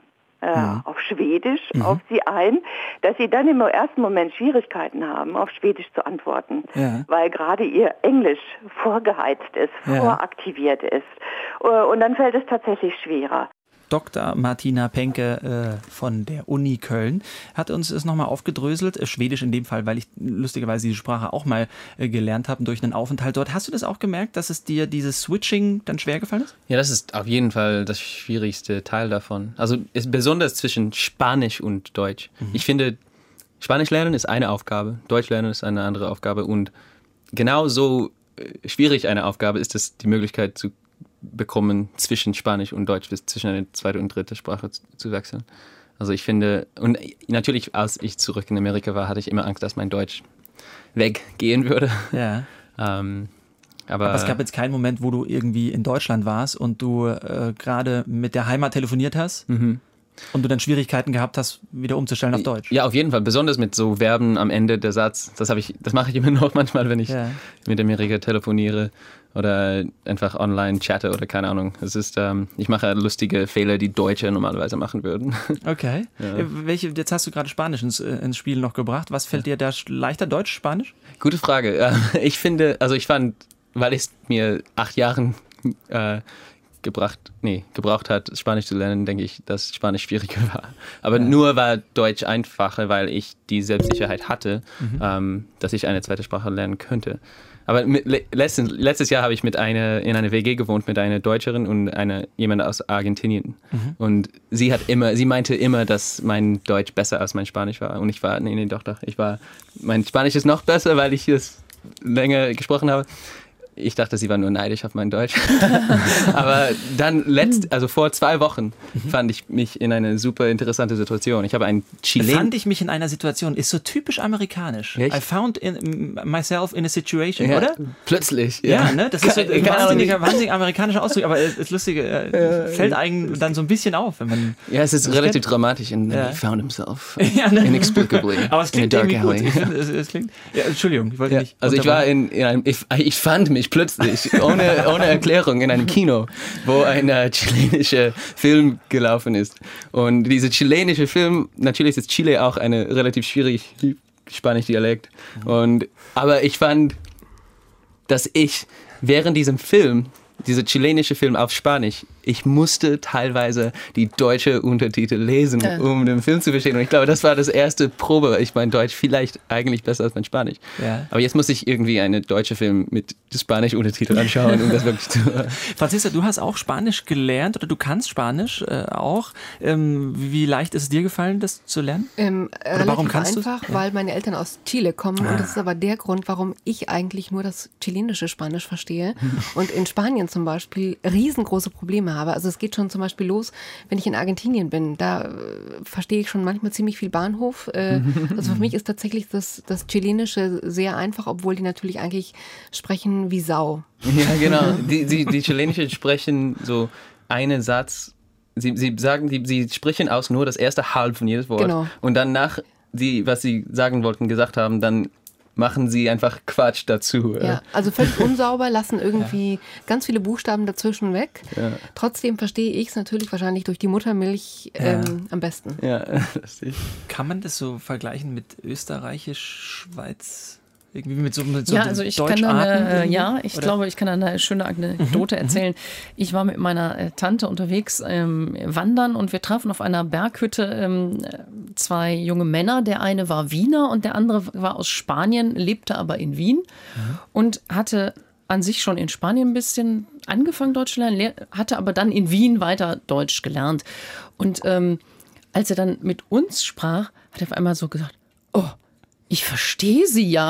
A: äh, mhm. auf Schwedisch mhm. auf sie ein, dass sie dann im ersten Moment Schwierigkeiten haben, auf Schwedisch zu antworten, ja. weil gerade ihr Englisch vorgeheizt ist, ja. voraktiviert ist. Und dann fällt es tatsächlich schwerer.
C: Doktor Martina Penke äh, von der Uni Köln hat uns es nochmal aufgedröselt, äh, Schwedisch in dem Fall, weil ich lustigerweise diese Sprache auch mal äh, gelernt habe durch einen Aufenthalt dort. Hast du das auch gemerkt, dass es dir dieses Switching dann schwer gefallen ist?
B: Ja, das ist auf jeden Fall das schwierigste Teil davon. Also ist besonders zwischen Spanisch und Deutsch. Mhm. Ich finde, Spanisch lernen ist eine Aufgabe, Deutsch lernen ist eine andere Aufgabe und genauso äh, schwierig eine Aufgabe ist es, die Möglichkeit zu bekommen, zwischen Spanisch und Deutsch, bis zwischen eine zweite und dritte Sprache zu, zu wechseln. Also ich finde, und natürlich, als ich zurück in Amerika war, hatte ich immer Angst, dass mein Deutsch weggehen würde.
C: Ja.
B: ähm, aber,
C: aber es gab jetzt keinen Moment, wo du irgendwie in Deutschland warst und du äh, gerade mit der Heimat telefoniert hast mhm. und du dann Schwierigkeiten gehabt hast, wieder umzustellen auf Deutsch.
B: Ja, auf jeden Fall. Besonders mit so Verben am Ende der Satz. Das habe ich, das mache ich immer noch manchmal, wenn ich ja. mit Amerika telefoniere oder einfach online chatte oder keine Ahnung. Es ist, ähm, ich mache lustige Fehler, die Deutsche normalerweise machen würden.
C: Okay. Ja. Welche, jetzt hast du gerade Spanisch ins, ins Spiel noch gebracht. Was fällt dir da leichter, Deutsch, Spanisch?
B: Gute Frage. Ich finde, also ich fand, weil es mir acht Jahre äh, gebracht, nee, gebraucht hat, Spanisch zu lernen, denke ich, dass Spanisch schwieriger war. Aber ja. nur war Deutsch einfacher, weil ich die Selbstsicherheit hatte, mhm. ähm, dass ich eine zweite Sprache lernen könnte. Aber mit, letztens, letztes Jahr habe ich mit einer, in einer W G gewohnt mit einer Deutscherin und einer, jemand aus Argentinien. Mhm. Und sie hat immer, sie meinte immer, dass mein Deutsch besser als mein Spanisch war. Und ich war, nee, nee, doch, doch, ich war, mein Spanisch ist noch besser, weil ich es länger gesprochen habe. Ich dachte, sie war nur neidisch auf mein Deutsch. Aber dann letzt, also vor zwei Wochen fand ich mich in eine super interessante Situation. Ich habe einen Chilen.
C: Fand ich mich in einer Situation, ist so typisch amerikanisch. Echt? I found in, myself in a situation,
B: ja,
C: oder?
B: Plötzlich.
C: Ja, ja ne? Das ist so ein wahnsinniger, wahnsinnig amerikanischer Ausdruck, aber es ist lustig, äh, fällt einem dann so ein bisschen auf, wenn man.
B: Ja, es ist relativ kennt. dramatisch. And ja. He found himself
C: ja, ne?
B: inexplicably.
C: Aber es klingt irgendwie gut. Ich find, es, es klingt, ja, Entschuldigung, ich wollte
B: ja,
C: nicht.
B: Also ich war in, in einem, ich, ich fand mich plötzlich, ohne, ohne Erklärung, in einem Kino, wo ein äh, chilenischer Film gelaufen ist. Und dieser chilenische Film, natürlich ist Chile auch eine relativ schwierig spanische Dialekt. Und, aber ich fand, dass ich während diesem Film, dieser chilenische Film auf Spanisch, ich musste teilweise die deutsche Untertitel lesen, ja. um den Film zu verstehen. Und ich glaube, das war das erste Probe. Ich mein Deutsch vielleicht eigentlich besser als mein Spanisch. Ja. Aber jetzt muss ich irgendwie einen deutschen Film mit spanischen Untertiteln anschauen, um das wirklich zu...
C: Franziska, du hast auch Spanisch gelernt oder du kannst Spanisch äh, auch. Ähm, wie leicht ist es dir gefallen, das zu lernen?
F: Ähm, oder warum kannst du es? Einfach, weil meine Eltern aus Chile kommen ah. und das ist aber der Grund, warum ich eigentlich nur das chilenische Spanisch verstehe und in Spanien zum Beispiel riesengroße Probleme habe. Also es geht schon zum Beispiel los, wenn ich in Argentinien bin, da äh, verstehe ich schon manchmal ziemlich viel Bahnhof. Äh, also für mich ist tatsächlich das, das Chilenische sehr einfach, obwohl die natürlich eigentlich sprechen wie Sau.
B: Ja, genau. Die, die, die Chilenischen sprechen so einen Satz, sie, sie sagen, die, sie sprechen aus nur das erste Halb von jedes Wort. Genau. Und dann nach, die, was sie sagen wollten, gesagt haben, dann machen sie einfach Quatsch dazu.
F: Ja, also völlig unsauber, lassen irgendwie ja. ganz viele Buchstaben dazwischen weg. Ja. Trotzdem verstehe ich es natürlich wahrscheinlich durch die Muttermilch ähm, ja. am besten.
B: Ja, lustig.
C: Kann man das so vergleichen mit Österreichisch, Schweiz? Irgendwie mit so, mit so
E: ja, also ich kann eine, äh, ja, ich oder? glaube, ich kann eine schöne Anekdote mhm. erzählen. Ich war mit meiner äh, Tante unterwegs ähm, wandern und wir trafen auf einer Berghütte ähm, zwei junge Männer. Der eine war Wiener und der andere war aus Spanien, lebte aber in Wien mhm. und hatte an sich schon in Spanien ein bisschen angefangen Deutsch zu lernen, hatte aber dann in Wien weiter Deutsch gelernt. Und ähm, als er dann mit uns sprach, hat er auf einmal so gesagt, oh, ich verstehe sie ja,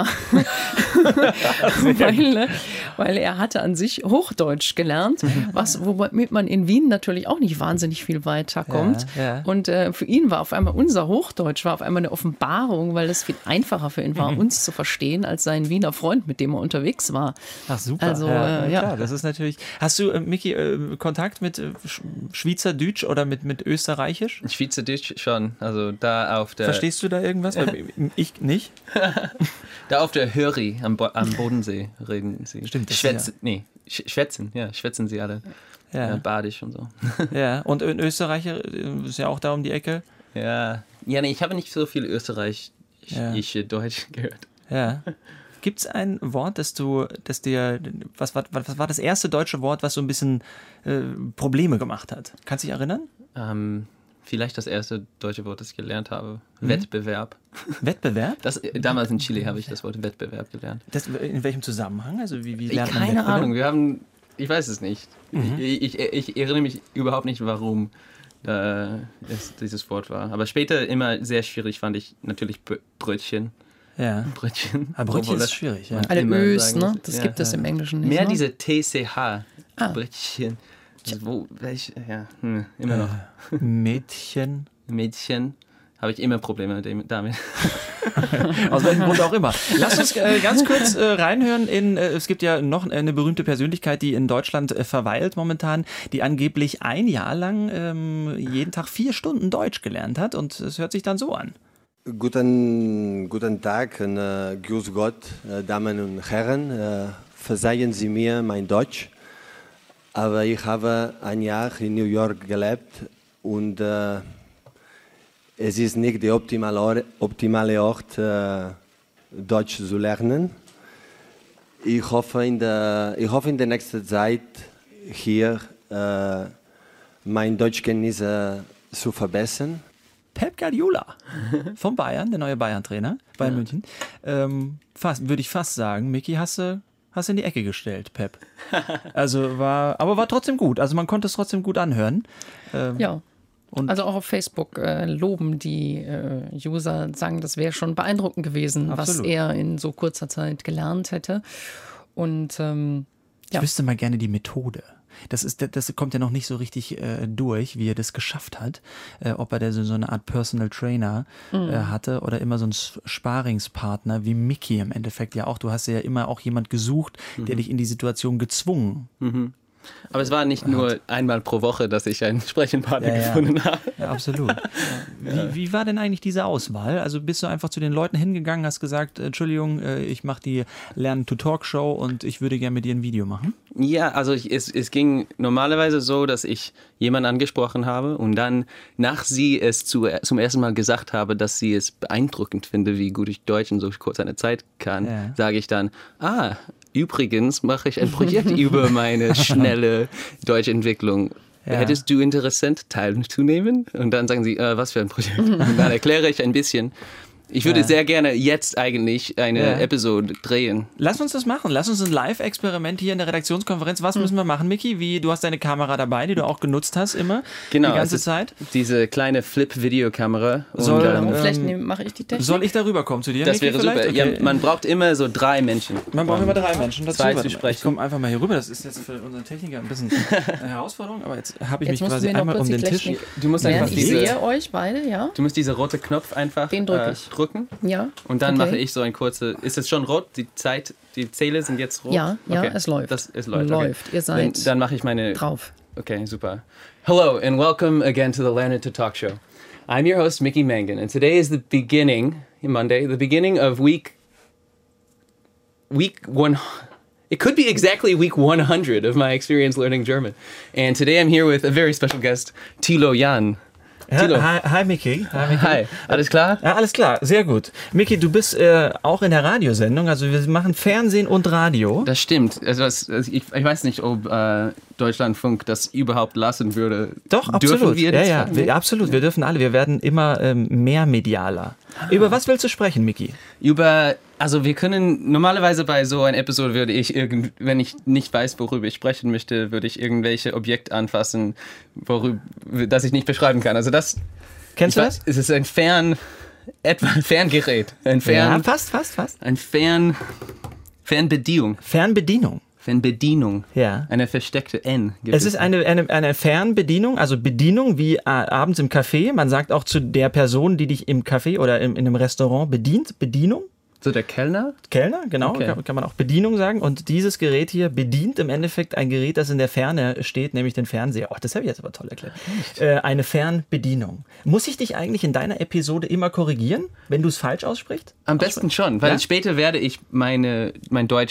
E: weil, weil er hatte an sich Hochdeutsch gelernt, was, womit man in Wien natürlich auch nicht wahnsinnig viel weiterkommt. Ja, ja. Und äh, für ihn war auf einmal unser Hochdeutsch war auf einmal eine Offenbarung, weil es viel einfacher für ihn war, mhm. uns zu verstehen, als sein Wiener Freund, mit dem er unterwegs war.
C: Ach super,
E: also,
C: ja,
E: äh,
C: ja. Klar, das ist natürlich... Hast du, äh, Miki, äh, Kontakt mit äh, Schweizerdeutsch oder mit, mit Österreichisch?
B: Schweizerdeutsch schon, also da auf der...
C: Verstehst du da irgendwas? Ich nicht.
B: Da auf der Höri am, Bo- am Bodensee reden sie.
C: Stimmt.
B: Schwätze,
C: ja.
B: nee, schwätzen, ja, schwätzen sie alle. Ja. Ja, badisch und so.
C: Ja, und in Österreich ist ja auch da um die Ecke.
B: Ja, ja nee, ich habe nicht so viel Österreich,
C: ja.
B: ich, ich Deutsch gehört.
C: Ja. Gibt es ein Wort, das du, das dir, was war, was war das erste deutsche Wort, was so ein bisschen äh, Probleme gemacht hat? Kannst du dich erinnern?
B: Ähm, vielleicht das erste deutsche Wort, das ich gelernt habe. Mhm. Wettbewerb.
C: Wettbewerb?
B: Das, damals in Chile habe ich das Wort Wettbewerb gelernt.
C: Das, in welchem Zusammenhang? Also wie, wie lernt man
B: Keine
C: Wettbewerb?
B: Ahnung, wir haben, ich weiß es nicht. Mhm. Ich, ich, ich erinnere mich überhaupt nicht, warum äh, es dieses Wort war. Aber später immer sehr schwierig fand ich natürlich Brötchen.
C: Ja.
B: Brötchen.
C: Aber Brötchen ist schwierig, ja.
E: Alle Ös, ne? Das ja. gibt es im Englischen nicht.
B: Mehr
E: ne?
B: diese T C H.
E: Ah.
B: Brötchen. Wo, welch, ja, hm, immer noch.
C: Äh, Mädchen.
B: Mädchen. Habe ich immer Probleme damit.
C: Aus welchem Grund auch immer. Lass uns äh, ganz kurz äh, reinhören in, äh, es gibt ja noch eine berühmte Persönlichkeit, die in Deutschland äh, verweilt momentan, die angeblich ein Jahr lang ähm, jeden Tag vier Stunden Deutsch gelernt hat und es hört sich dann so an.
G: Guten, guten Tag und äh, grüß Gott, äh, Damen und Herren. Äh, verzeihen Sie mir mein Deutsch, aber ich habe ein Jahr in New York gelebt und äh, es ist nicht der optimale Ort, optimale Ort äh, Deutsch zu lernen. Ich hoffe, in der, ich hoffe in der nächsten Zeit hier äh, mein Deutschkenntnisse zu verbessern.
C: Pep Guardiola von Bayern, der neue Bayern-Trainer bei ja. München. Ähm, fast, würde ich fast sagen, Micky, hast du hast in die Ecke gestellt, Pep. Also war, aber war trotzdem gut. Also man konnte es trotzdem gut anhören. Ähm,
E: ja. Und also auch auf Facebook äh, loben die äh, User, sagen, das wäre schon beeindruckend gewesen, absolut. Was er in so kurzer Zeit gelernt hätte. Und ähm, ja.
C: Ich wüsste mal gerne die Methode. Das, ist, das kommt ja noch nicht so richtig äh, durch, wie er das geschafft hat. Äh, ob er da so, so eine Art Personal Trainer mhm. äh, hatte oder immer so einen Sparingspartner wie Micky im Endeffekt ja auch. Du hast ja immer auch jemand gesucht, mhm. der dich in die Situation gezwungen
B: mhm. Aber es war nicht nur einmal pro Woche, dass ich einen Sprechenpartner
C: ja, ja.
B: gefunden habe.
C: Ja, absolut. Wie, wie war denn eigentlich diese Auswahl? Also bist du einfach zu den Leuten hingegangen, hast gesagt, Entschuldigung, ich mache die Lernen-to-Talk-Show und ich würde gerne mit dir ein Video machen?
B: Ja, also ich, es, es ging normalerweise so, dass ich jemanden angesprochen habe und dann, nach sie es zu, zum ersten Mal gesagt habe, dass sie es beeindruckend finde, wie gut ich Deutsch in so kurzer Zeit kann, ja. sage ich dann, ah, übrigens mache ich ein Projekt über meine schnelle Deutschentwicklung. Ja. Hättest du Interesse, teilzunehmen? Und dann sagen sie, äh, was für ein Projekt? Und dann erkläre ich ein bisschen. Ich würde ja. sehr gerne jetzt eigentlich eine ja. Episode drehen.
C: Lass uns das machen. Lass uns ein Live-Experiment hier in der Redaktionskonferenz. Was hm. müssen wir machen, Micky? Wie, du hast deine Kamera dabei, die du auch genutzt hast immer.
B: Genau.
C: Die ganze Zeit.
B: Diese kleine Flip-Videokamera.
E: Soll, ähm, vielleicht mache ich die Technik.
C: Soll ich darüber kommen zu dir,
B: Das
C: Micky,
B: wäre super.
C: Okay.
B: Ja, man braucht immer so drei Menschen.
C: Man braucht immer drei Menschen dazu.
B: Zwei zu sprechen.
C: Ich komme einfach mal hier rüber. Das ist jetzt für unseren Techniker ein bisschen eine Herausforderung. Aber jetzt habe ich
E: jetzt
C: mich quasi einmal um den Tisch.
B: Du musst einfach
E: ich
B: diese,
E: sehe euch beide, ja.
B: Du musst diese rote Knopf einfach
E: den drück
B: äh,
E: ich.
B: drücken.
E: Ja.
B: Und dann
E: okay.
B: mache ich so ein kurze. Ist es schon rot? Die Zeit, die Zähle sind jetzt rot?
E: Ja, ja,
B: okay.
E: es läuft.
B: Das, es läuft.
E: läuft.
B: Okay.
E: Ihr seid
B: dann, dann mache ich meine.
E: Drauf.
B: Okay, super. Hello and welcome again to the Learn It to Talk show. I'm your host, Micky Mangan, and today is the beginning, Monday, the beginning of week. Week one. It could be exactly week one hundred of my experience learning German. And today I'm here with a very special guest, Thilo Jahn.
C: Ja, hi, hi Micky.
B: Hi, Micky. Hi, alles klar?
C: Ja, alles klar, sehr gut. Micky, du bist äh, auch in der Radiosendung, also wir machen Fernsehen und Radio.
B: Das stimmt. Also das, ich, ich weiß nicht, ob äh, Deutschlandfunk das überhaupt lassen würde.
C: Doch,
B: dürfen
C: absolut.
B: Wir
C: ja,
B: das
C: ja, wir, absolut. Wir dürfen alle. Wir werden immer ähm, mehr medialer. Ah. Über was willst du sprechen, Micky?
B: Über, also wir können, normalerweise bei so einer Episode würde ich, irgend, wenn ich nicht weiß, worüber ich sprechen möchte, würde ich irgendwelche Objekte anfassen, worüber, das ich nicht beschreiben kann. Also das...
C: Kennst du das?
B: Es ist ein Fern... etwa ein Ferngerät. Ein Fern...
C: Ja, fast, fast, fast.
B: Ein Fern... Fernbedienung.
C: Fernbedienung.
B: Fernbedienung.
C: Ja.
B: Eine versteckte N.
C: Es ist eine, eine, eine Fernbedienung, also Bedienung wie äh, abends im Café. Man sagt auch zu der Person, die dich im Café oder im, in einem Restaurant bedient, Bedienung.
B: So der Kellner?
C: Kellner, genau,
B: okay.
C: kann, kann man auch Bedienung sagen. Und dieses Gerät hier bedient im Endeffekt ein Gerät, das in der Ferne steht, nämlich den Fernseher. Oh, das habe ich jetzt aber toll erklärt. Äh, eine Fernbedienung. Muss ich dich eigentlich in deiner Episode immer korrigieren, wenn du es falsch aussprichst?
B: Am besten schon, weil ja? später werde ich meine, mein Deutsch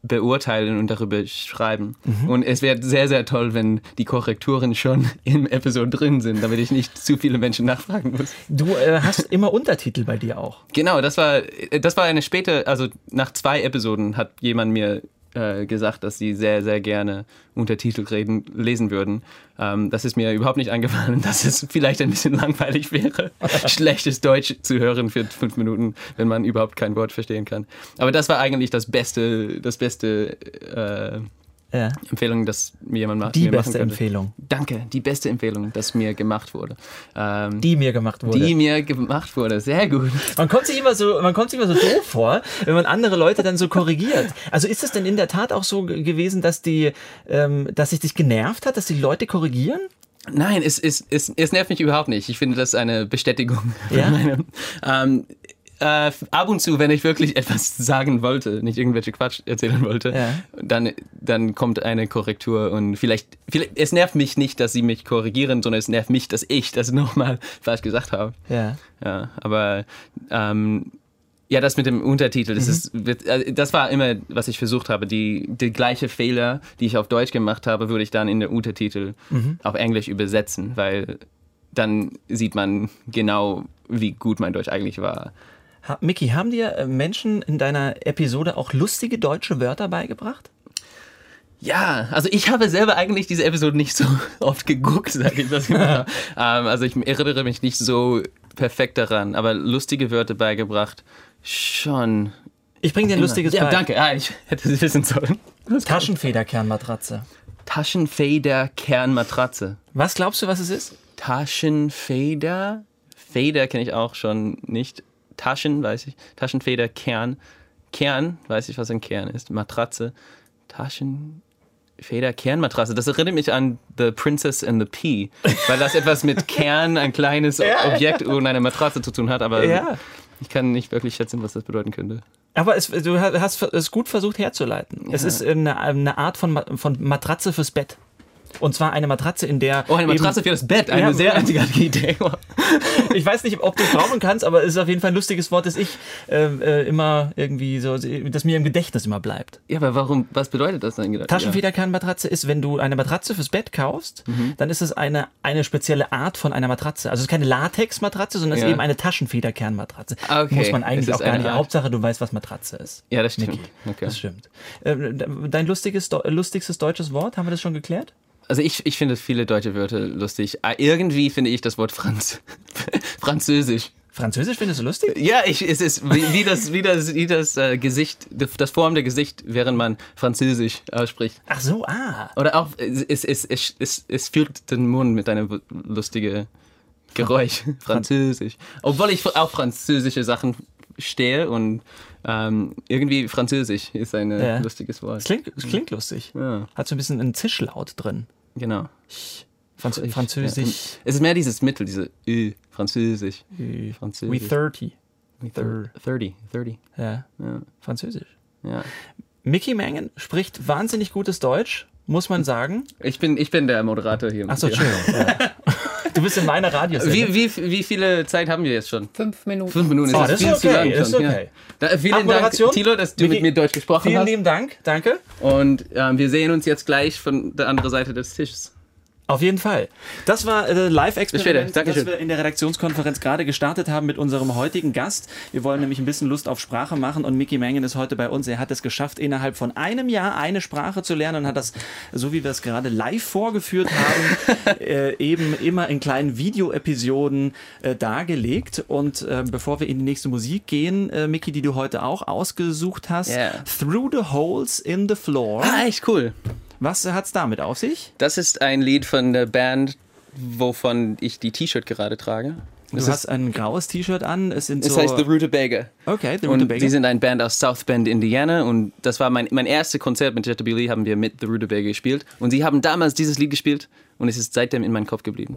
B: beurteilen und darüber schreiben. Mhm. Und es wäre sehr, sehr toll, wenn die Korrekturen schon im Episode drin sind, damit ich nicht zu viele Menschen nachfragen muss.
C: Du äh, hast immer Untertitel bei dir auch.
B: Genau, das war, das war eine späte, also nach zwei Episoden hat jemand mir äh, gesagt, dass sie sehr, sehr gerne Untertitel reden, lesen würden. Ähm, das ist mir überhaupt nicht eingefallen, dass es vielleicht ein bisschen langweilig wäre, schlechtes Deutsch zu hören für fünf Minuten, wenn man überhaupt kein Wort verstehen kann. Aber das war eigentlich das beste, das beste äh, ja. Empfehlung, das mir jemand macht.
C: Die beste Empfehlung.
B: Danke, die beste Empfehlung, das mir gemacht wurde. Ähm,
C: die mir gemacht wurde.
B: Die mir gemacht wurde, sehr gut.
C: Man kommt sich immer so, man kommt sich immer so doof vor, wenn man andere Leute dann so korrigiert. Also ist es denn in der Tat auch so gewesen, dass die, ähm, dass sich dich genervt hat, dass die Leute korrigieren?
B: Nein, es, es, es, es nervt mich überhaupt nicht. Ich finde das eine Bestätigung.
C: Ja?
B: Meine, ähm, Äh, ab und zu, wenn ich wirklich etwas sagen wollte, nicht irgendwelche Quatsch erzählen wollte, ja. dann, dann kommt eine Korrektur und vielleicht, vielleicht, es nervt mich nicht, dass sie mich korrigieren, sondern es nervt mich, dass ich das nochmal falsch gesagt habe.
C: Ja.
B: Ja, aber ähm, ja, das mit dem Untertitel, das, mhm. ist, das war immer, was ich versucht habe. Die, die gleiche Fehler, die ich auf Deutsch gemacht habe, würde ich dann in den Untertitel mhm. auf Englisch übersetzen, weil dann sieht man genau, wie gut mein Deutsch eigentlich war.
C: Ha, Micky, haben dir Menschen in deiner Episode auch lustige deutsche Wörter beigebracht?
B: Ja, also ich habe selber eigentlich diese Episode nicht so oft geguckt, sage ich das immer. ähm, also ich erinnere mich nicht so perfekt daran, aber lustige Wörter beigebracht schon.
C: Ich bringe dir ein
B: immer.
C: lustiges
B: Ja,
C: bei.
B: danke, ja, ich hätte es wissen sollen.
C: Taschenfederkernmatratze.
B: Taschenfederkernmatratze.
C: Was glaubst du, was es ist?
B: Taschenfeder? Feder kenne ich auch schon nicht. Taschen, weiß ich. Taschenfeder, Kern. Kern, weiß ich, was ein Kern ist. Matratze. Taschenfeder, Kernmatratze. Das erinnert mich an The Princess and the Pea. Weil das etwas mit Kern, ein kleines
C: ja,
B: Objekt und eine Matratze zu tun hat. Aber
C: ja.
B: ich kann nicht wirklich schätzen, was das bedeuten könnte.
C: Aber es, du hast es gut versucht herzuleiten. Ja. Es ist eine, eine Art von, von Matratze fürs Bett. Und zwar eine Matratze, in der...
B: Oh, eine Matratze für das Bett. Eine
C: ja,
B: sehr einzigartige Idee.
C: Ich weiß nicht, ob du es brauchen kannst, aber es ist auf jeden Fall ein lustiges Wort, das ich äh, immer irgendwie so, das mir im Gedächtnis immer bleibt.
B: Ja, aber warum, was bedeutet das dann?
C: Taschenfederkernmatratze ist, wenn du eine Matratze fürs Bett kaufst, mhm. dann ist es eine, eine spezielle Art von einer Matratze. Also es ist keine Latex-Matratze, sondern es ja. ist eben eine Taschenfederkernmatratze.
B: Okay.
C: Muss man eigentlich auch gar nicht. Hauptsache, du weißt, was Matratze ist.
B: Ja, das stimmt.
C: Okay. Das stimmt. Äh, dein lustiges, lustigstes deutsches Wort, haben wir das schon geklärt?
B: Also ich, ich finde viele deutsche Wörter lustig. Irgendwie finde ich das Wort Franz Französisch.
C: Französisch findest du lustig?
B: Ja, ich, es ist wie, wie das, wie das, wie das äh, Gesicht, das Form der Gesicht, während man Französisch ausspricht.
C: Ach so, ah.
B: Oder auch, es, es, es, es, es füllt den Mund mit einem lustigen Geräusch. Französisch. Obwohl ich auch französische Sachen stehe und ähm, irgendwie Französisch ist ein ja. lustiges Wort.
C: Es klingt, es klingt lustig.
B: Ja.
C: Hat so ein bisschen einen Zischlaut drin.
B: Genau.
C: Franz Französisch. Ja.
B: Es ist mehr dieses Mittel, diese Ü, Französisch.
C: Ü.
B: Französisch.
C: We thirty.
B: We thirty. thirty.
C: Ja.
B: ja.
C: Französisch.
B: Ja.
C: Micky Mangen spricht wahnsinnig gutes Deutsch, muss man sagen.
B: Ich bin, ich bin der Moderator hier.
C: Achso, Entschuldigung. Ja. Du bist in meiner Radiosendung.
B: Wie, wie, wie viele Zeit haben wir jetzt schon?
E: Fünf Minuten.
B: Fünf Minuten ist
C: oh,
B: das,
C: das
B: viel
C: ist okay,
B: zu lang
C: das
B: schon.
C: Ist okay.
B: Ja. Da, vielen Dank, Thilo, dass du Micky, mit mir Deutsch gesprochen
C: vielen
B: hast.
C: Vielen lieben Dank, danke.
B: Und ähm, wir sehen uns jetzt gleich von der anderen Seite des Tisches.
C: Auf jeden Fall. Das war äh, Live-Experiment, das
B: schön.
C: wir in der Redaktionskonferenz gerade gestartet haben mit unserem heutigen Gast. Wir wollen nämlich ein bisschen Lust auf Sprache machen und Micky Mangen ist heute bei uns. Er hat es geschafft, innerhalb von einem Jahr eine Sprache zu lernen und hat das, so wie wir es gerade live vorgeführt haben, äh, eben immer in kleinen Video-Episoden äh, dargelegt. Und äh, bevor wir in die nächste Musik gehen, äh, Micky, die du heute auch ausgesucht hast,
B: yeah.
C: Through the Holes in the Floor.
B: Ah, echt cool.
C: Was hat's damit auf sich?
B: Das ist ein Lied von der Band, wovon ich die T-Shirt gerade trage.
C: Du
B: das
C: hast ein graues T-Shirt an. Es, sind
B: es
C: so
B: heißt The Rutabaga.
C: Okay, The
B: und
C: Rutabaga.
B: Die sind eine Band aus South Bend, Indiana. Und das war mein, mein erstes Konzert mit Jetta Billy, haben wir mit The Rutabaga gespielt. Und sie haben damals dieses Lied gespielt und es ist seitdem in meinem Kopf geblieben.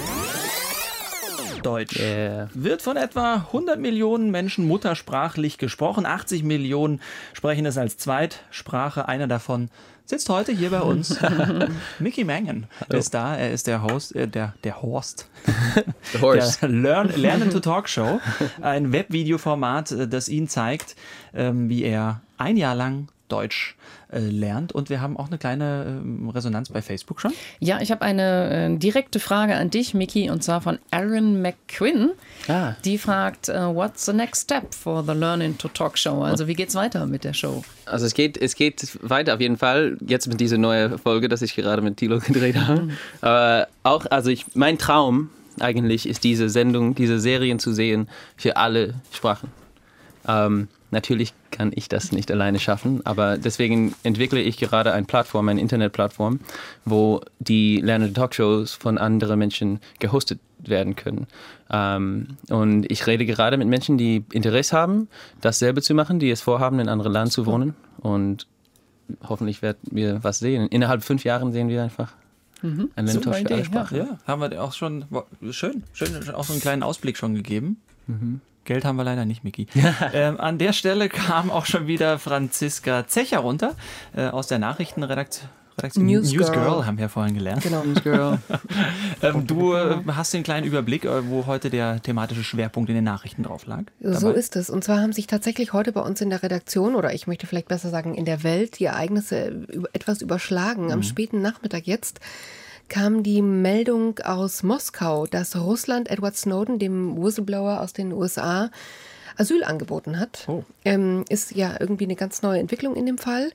C: Deutsch.
B: Yeah.
C: Wird von etwa hundert Millionen Menschen muttersprachlich gesprochen. achtzig Millionen sprechen es als Zweitsprache. Einer davon sitzt heute hier bei uns. Micky Mangen ist da. Er ist der Host, äh, der, der Horst.
B: The Horse.
C: Der Learn, Lernen to Talk Show. Ein Webvideoformat, das ihn zeigt, ähm, wie er ein Jahr lang Deutsch äh, lernt. Und wir haben auch eine kleine äh, Resonanz bei Facebook schon.
E: Ja, ich habe eine äh, direkte Frage an dich, Miki, und zwar von Aaron McQuinn.
B: Ah.
E: Die fragt, uh, what's the next step for the Learning to Talk Show? Also wie geht's weiter mit der Show?
B: Also es geht, es geht weiter auf jeden Fall, jetzt mit dieser neuen Folge, dass ich gerade mit Thilo gedreht habe. Mhm. Aber auch, also ich, mein Traum eigentlich ist diese Sendung, diese Serien zu sehen für alle Sprachen. Ähm, natürlich kann ich das nicht alleine schaffen, aber deswegen entwickle ich gerade eine Plattform, eine Internetplattform, wo die lernende Talkshows von anderen Menschen gehostet werden können. Ähm, und ich rede gerade mit Menschen, die Interesse haben, dasselbe zu machen, die es vorhaben, in einem anderen Land zu wohnen. Und hoffentlich werden wir was sehen. Innerhalb fünf Jahren sehen wir einfach mhm. eine lernende Talkshow für alle Sprachen.
C: Ja, ja, haben wir auch schon, schön, schön, auch so einen kleinen Ausblick schon gegeben. Mhm. Geld haben wir leider nicht, Miki. ähm, an der Stelle kam auch schon wieder Franziska Zecher runter äh, aus der Nachrichtenredaktion.
F: News,
C: News
F: Girl.
C: Girl haben wir vorhin gelernt.
F: Genau, News Girl.
C: ähm, du äh, hast den kleinen Überblick, äh, wo heute der thematische Schwerpunkt in den Nachrichten drauf lag.
F: Dabei. So ist es. Und zwar haben sich tatsächlich heute bei uns in der Redaktion, oder ich möchte vielleicht besser sagen in der Welt, die Ereignisse über, etwas überschlagen. Mhm. Am späten Nachmittag jetzt kam die Meldung aus Moskau, dass Russland Edward Snowden, dem Whistleblower aus den U S A, Asyl angeboten hat. Oh. Ähm, ist ja irgendwie eine ganz neue Entwicklung in dem Fall.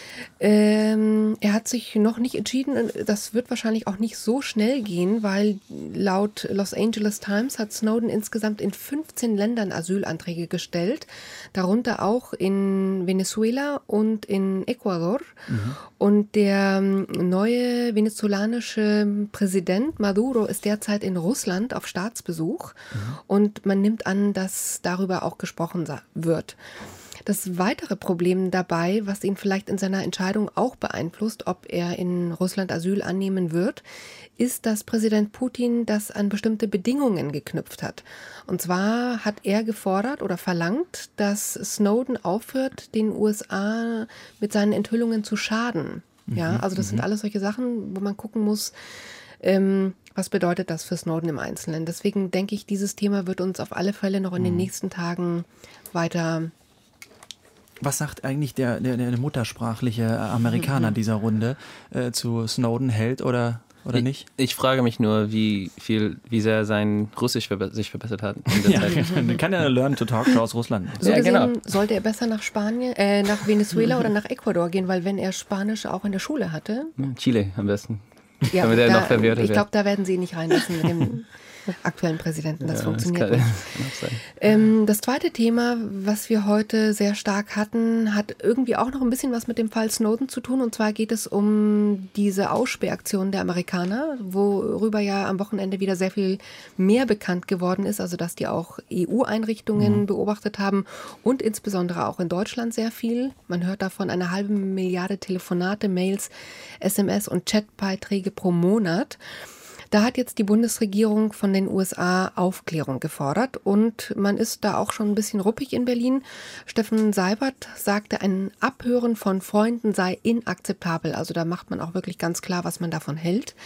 F: Ähm, er hat sich noch nicht entschieden. Das wird wahrscheinlich auch nicht so schnell gehen, weil laut Los Angeles Times hat Snowden insgesamt in fünfzehn Ländern Asylanträge gestellt, darunter auch in Venezuela und in Ecuador. Mhm. Und der neue venezolanische Präsident Maduro ist derzeit in Russland auf Staatsbesuch. Mhm. Und man nimmt an, dass darüber auch gesprochen wird. Das weitere Problem dabei, was ihn vielleicht in seiner Entscheidung auch beeinflusst, ob er in Russland Asyl annehmen wird, ist, dass Präsident Putin das an bestimmte Bedingungen geknüpft hat. Und zwar hat er gefordert oder verlangt, dass Snowden aufhört, den U S A mit seinen Enthüllungen zu schaden. Mhm, ja, also das mhm. sind alles solche Sachen, wo man gucken muss, ähm, was bedeutet das für Snowden im Einzelnen. Deswegen denke ich, dieses Thema wird uns auf alle Fälle noch in den nächsten Tagen weiter.
C: Was sagt eigentlich der, der, der muttersprachliche Amerikaner dieser Runde äh, zu Snowden? Hält oder, oder
B: ich,
C: nicht?
B: Ich frage mich nur, wie viel, wie sehr sein Russisch verbe- sich verbessert hat. In der
C: ja,
B: Zeit.
C: Kann ja Learn to Talk Show aus Russland.
F: So
B: ja,
F: gesehen,
B: genau.
F: Sollte er besser nach Spanien, äh, nach Venezuela oder nach Ecuador gehen, weil wenn er Spanisch auch in der Schule hatte.
B: Chile am besten.
F: Ja,
B: damit er
F: da,
B: noch verwirrt
F: ich glaube, da werden sie ihn nicht reinlassen mit dem aktuellen Präsidenten. Das ja, funktioniert
B: das
F: nicht. Ähm, das zweite Thema, was wir heute sehr stark hatten, hat irgendwie auch noch ein bisschen was mit dem Fall Snowden zu tun. Und zwar geht es um diese Aussperraktion der Amerikaner, worüber ja am Wochenende wieder sehr viel mehr bekannt geworden ist. Also dass die auch E U-Einrichtungen mhm. beobachtet haben und insbesondere auch in Deutschland sehr viel. Man hört davon eine halbe Milliarde Telefonate, Mails, S M S und Chatbeiträge pro Monat. Da hat jetzt die Bundesregierung von den U S A Aufklärung gefordert und man ist da auch schon ein bisschen ruppig in Berlin. Steffen Seibert sagte, ein Abhören von Freunden sei inakzeptabel. Also da macht man auch wirklich ganz klar, was man davon hält.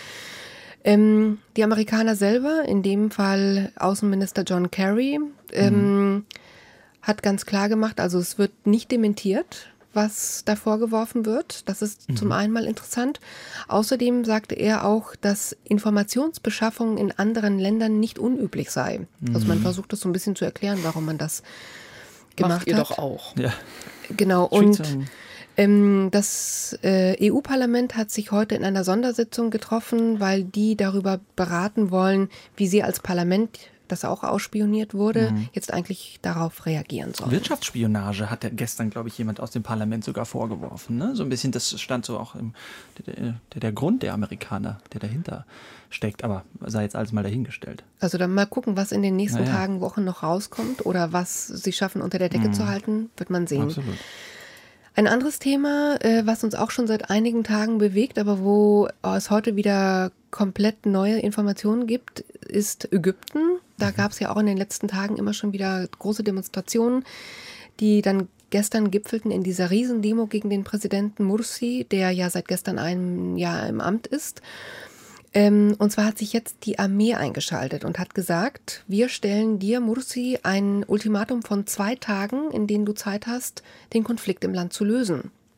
F: Ähm, die Amerikaner selber, in dem Fall Außenminister John Kerry, ähm, mhm. hat ganz klar gemacht, also es wird nicht dementiert, was da vorgeworfen wird. Das ist mhm. zum einen mal interessant. Außerdem sagte er auch, dass Informationsbeschaffung in anderen Ländern nicht unüblich sei. Mhm. Also man versucht das so ein bisschen zu erklären, warum man das gemacht
E: Macht ihr
F: hat.
E: doch auch.
C: Ja.
F: Genau. Und ähm, das äh, E U-Parlament hat sich heute in einer Sondersitzung getroffen, weil die darüber beraten wollen, wie sie als Parlament, das auch ausspioniert wurde, mhm. jetzt eigentlich darauf reagieren soll.
C: Wirtschaftsspionage hat ja gestern, glaube ich, jemand aus dem Parlament sogar vorgeworfen. Ne? So ein bisschen, das stand so auch im der, der Grund der Amerikaner, der dahinter steckt. Aber sei jetzt alles mal dahingestellt.
F: Also dann mal gucken, was in den nächsten
C: naja.
F: Tagen, Wochen noch rauskommt oder was sie schaffen, unter der Decke mhm. zu halten, wird man sehen.
C: Absolut.
F: Ein anderes Thema, was uns auch schon seit einigen Tagen bewegt, aber wo es heute wieder komplett neue Informationen gibt, ist Ägypten. Da gab es ja auch in den letzten Tagen immer schon wieder große Demonstrationen, die dann gestern gipfelten in dieser Riesendemo gegen den Präsidenten Mursi, der ja seit gestern ein Jahr im Amt ist. Ähm, und zwar hat sich jetzt die Armee eingeschaltet und hat gesagt, wir stellen dir, Mursi, ein Ultimatum von zwei Tagen, in denen du Zeit hast, den Konflikt im Land zu lösen.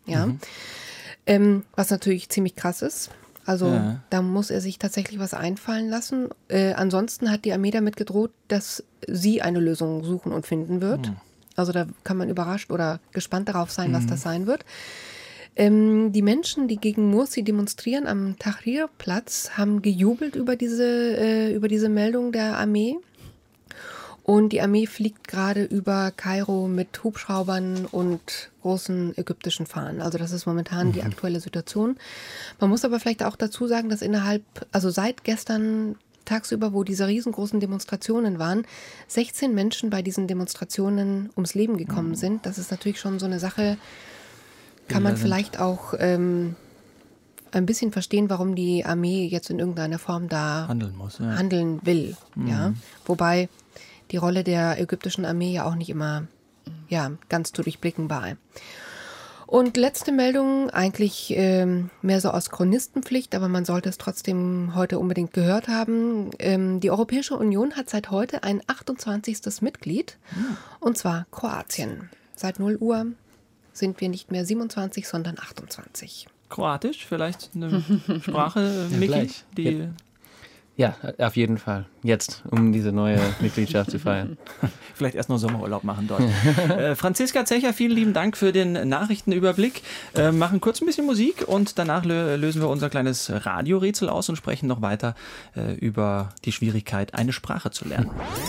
F: Ja. Mhm. Ähm, was natürlich ziemlich krass ist. Also ja. da muss er sich tatsächlich was einfallen lassen. Äh, ansonsten hat die Armee damit gedroht, dass sie eine Lösung suchen und finden wird. Mhm. Also da kann man überrascht oder gespannt darauf sein, mhm. was das sein wird. Ähm, die Menschen, die gegen Mursi demonstrieren am Tahrir-Platz, haben gejubelt über diese, äh, über diese Meldung der Armee. Und die Armee fliegt gerade über Kairo mit Hubschraubern und großen ägyptischen Fahnen. Also das ist momentan mhm. die aktuelle Situation. Man muss aber vielleicht auch dazu sagen, dass innerhalb, also seit gestern tagsüber, wo diese riesengroßen Demonstrationen waren, sechzehn Menschen bei diesen Demonstrationen ums Leben gekommen sind. Das ist natürlich schon so eine Sache, kann man vielleicht auch ähm, ein bisschen verstehen, warum die Armee jetzt in irgendeiner Form da
C: handeln muss, ja.
F: handeln will. Mhm. Ja? Wobei die Rolle der ägyptischen Armee ja auch nicht immer ja, ganz zu durchblicken war. Und letzte Meldung, eigentlich ähm, mehr so aus Chronistenpflicht, aber man sollte es trotzdem heute unbedingt gehört haben. Ähm, die Europäische Union hat seit heute ein achtundzwanzigstes Mitglied, mhm. und zwar Kroatien. Seit null Uhr sind wir nicht mehr siebenundzwanzig, sondern achtundzwanzig.
C: Kroatisch vielleicht eine Sprache, ja, Miki, die...
B: Ja. Ja, auf jeden Fall. Jetzt, um diese neue Mitgliedschaft zu feiern.
C: Vielleicht erst noch Sommerurlaub machen dort. äh, Franziska Zecher, vielen lieben Dank für den Nachrichtenüberblick. Äh, machen kurz ein bisschen Musik und danach lö- lösen wir unser kleines Radiorätsel aus und sprechen noch weiter äh, über die Schwierigkeit, eine Sprache zu lernen.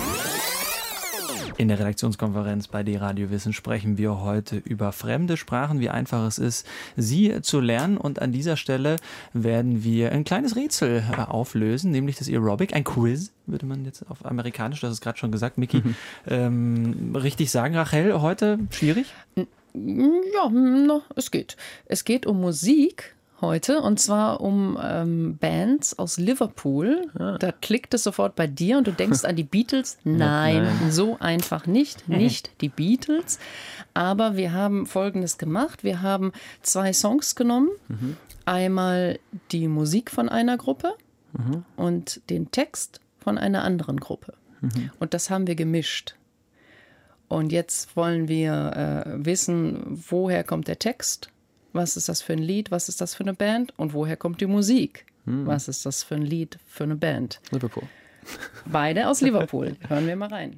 C: In der Redaktionskonferenz bei D-Radio Wissen sprechen wir heute über fremde Sprachen, wie einfach es ist, sie zu lernen. Und an dieser Stelle werden wir ein kleines Rätsel auflösen, nämlich das Aerobic, ein Quiz, würde man jetzt auf amerikanisch, das ist gerade schon gesagt, Miki, mhm. ähm, richtig sagen. Rachel, heute schwierig?
E: Ja, no, es geht. Es geht um Musik heute, und zwar um ähm, Bands aus Liverpool. Ah. Da klickt es sofort bei dir und du denkst an die Beatles. Nein, Nein, so einfach nicht. Nicht die Beatles. Aber wir haben Folgendes gemacht. Wir haben zwei Songs genommen. Mhm. Einmal die Musik von einer Gruppe mhm. und den Text von einer anderen Gruppe. Mhm. Und das haben wir gemischt. Und jetzt wollen wir äh, wissen, woher kommt der Text? Was ist das für ein Lied? Was ist das für eine Band? Und woher kommt die Musik? Hm. Was ist das für ein Lied, für eine Band?
B: Liverpool.
E: Beide aus Liverpool. Hören wir mal rein.